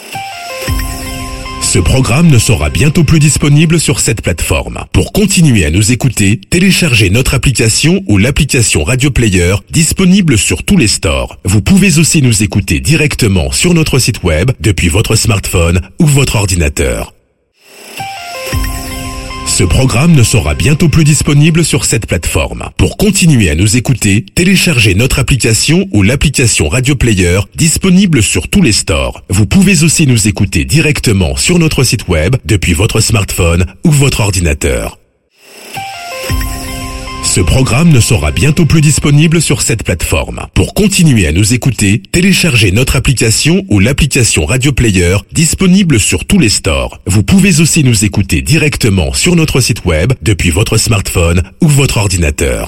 Ce programme ne sera bientôt plus disponible sur cette plateforme. Pour continuer à nous écouter, téléchargez notre application ou l'application Radio Player disponible sur tous les stores. Vous pouvez aussi nous écouter directement sur notre site web depuis votre smartphone ou votre ordinateur. Ce programme ne sera bientôt plus disponible sur cette plateforme. Pour continuer à nous écouter, téléchargez notre application ou l'application Radio Player disponible sur tous les stores. Vous pouvez aussi nous écouter directement sur notre site web depuis votre smartphone ou votre ordinateur. Ce programme ne sera bientôt plus disponible sur cette plateforme. Pour continuer à nous écouter, téléchargez notre application ou l'application Radio Player disponible sur tous les stores. Vous pouvez aussi nous écouter directement sur notre site web depuis votre smartphone ou votre ordinateur.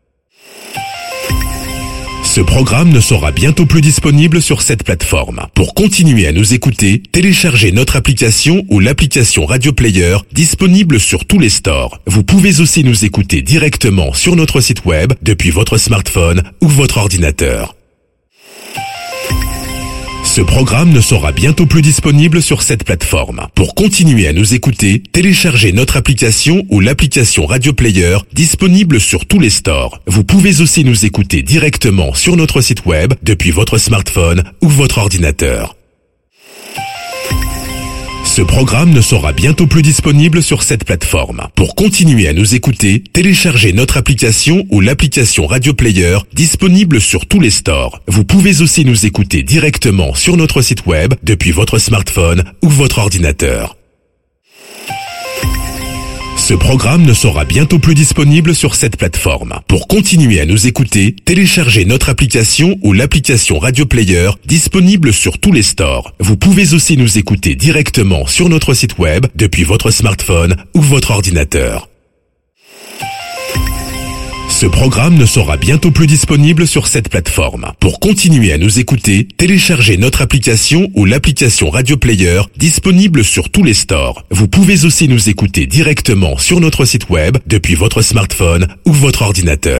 Ce programme ne sera bientôt plus disponible sur cette plateforme. Pour continuer à nous écouter, téléchargez notre application ou l'application Radio Player disponible sur tous les stores. Vous pouvez aussi nous écouter directement sur notre site web depuis votre smartphone ou votre ordinateur. Ce programme ne sera bientôt plus disponible sur cette plateforme. Pour continuer à nous écouter, téléchargez notre application ou l'application Radio Player disponible sur tous les stores. Vous pouvez aussi nous écouter directement sur notre site web depuis votre smartphone ou votre ordinateur. Ce programme ne sera bientôt plus disponible sur cette plateforme. Pour continuer à nous écouter, téléchargez notre application ou l'application Radio Player disponible sur tous les stores. Vous pouvez aussi nous écouter directement sur notre site web depuis votre smartphone ou votre ordinateur. Ce programme ne sera bientôt plus disponible sur cette plateforme. Pour continuer à nous écouter, téléchargez notre application ou l'application Radio Player disponible sur tous les stores. Vous pouvez aussi nous écouter directement sur notre site web depuis votre smartphone ou votre ordinateur. Ce programme ne sera bientôt plus disponible sur cette plateforme. Pour continuer à nous écouter, téléchargez notre application ou l'application Radio Player disponible sur tous les stores. Vous pouvez aussi nous écouter directement sur notre site web depuis votre smartphone ou votre ordinateur.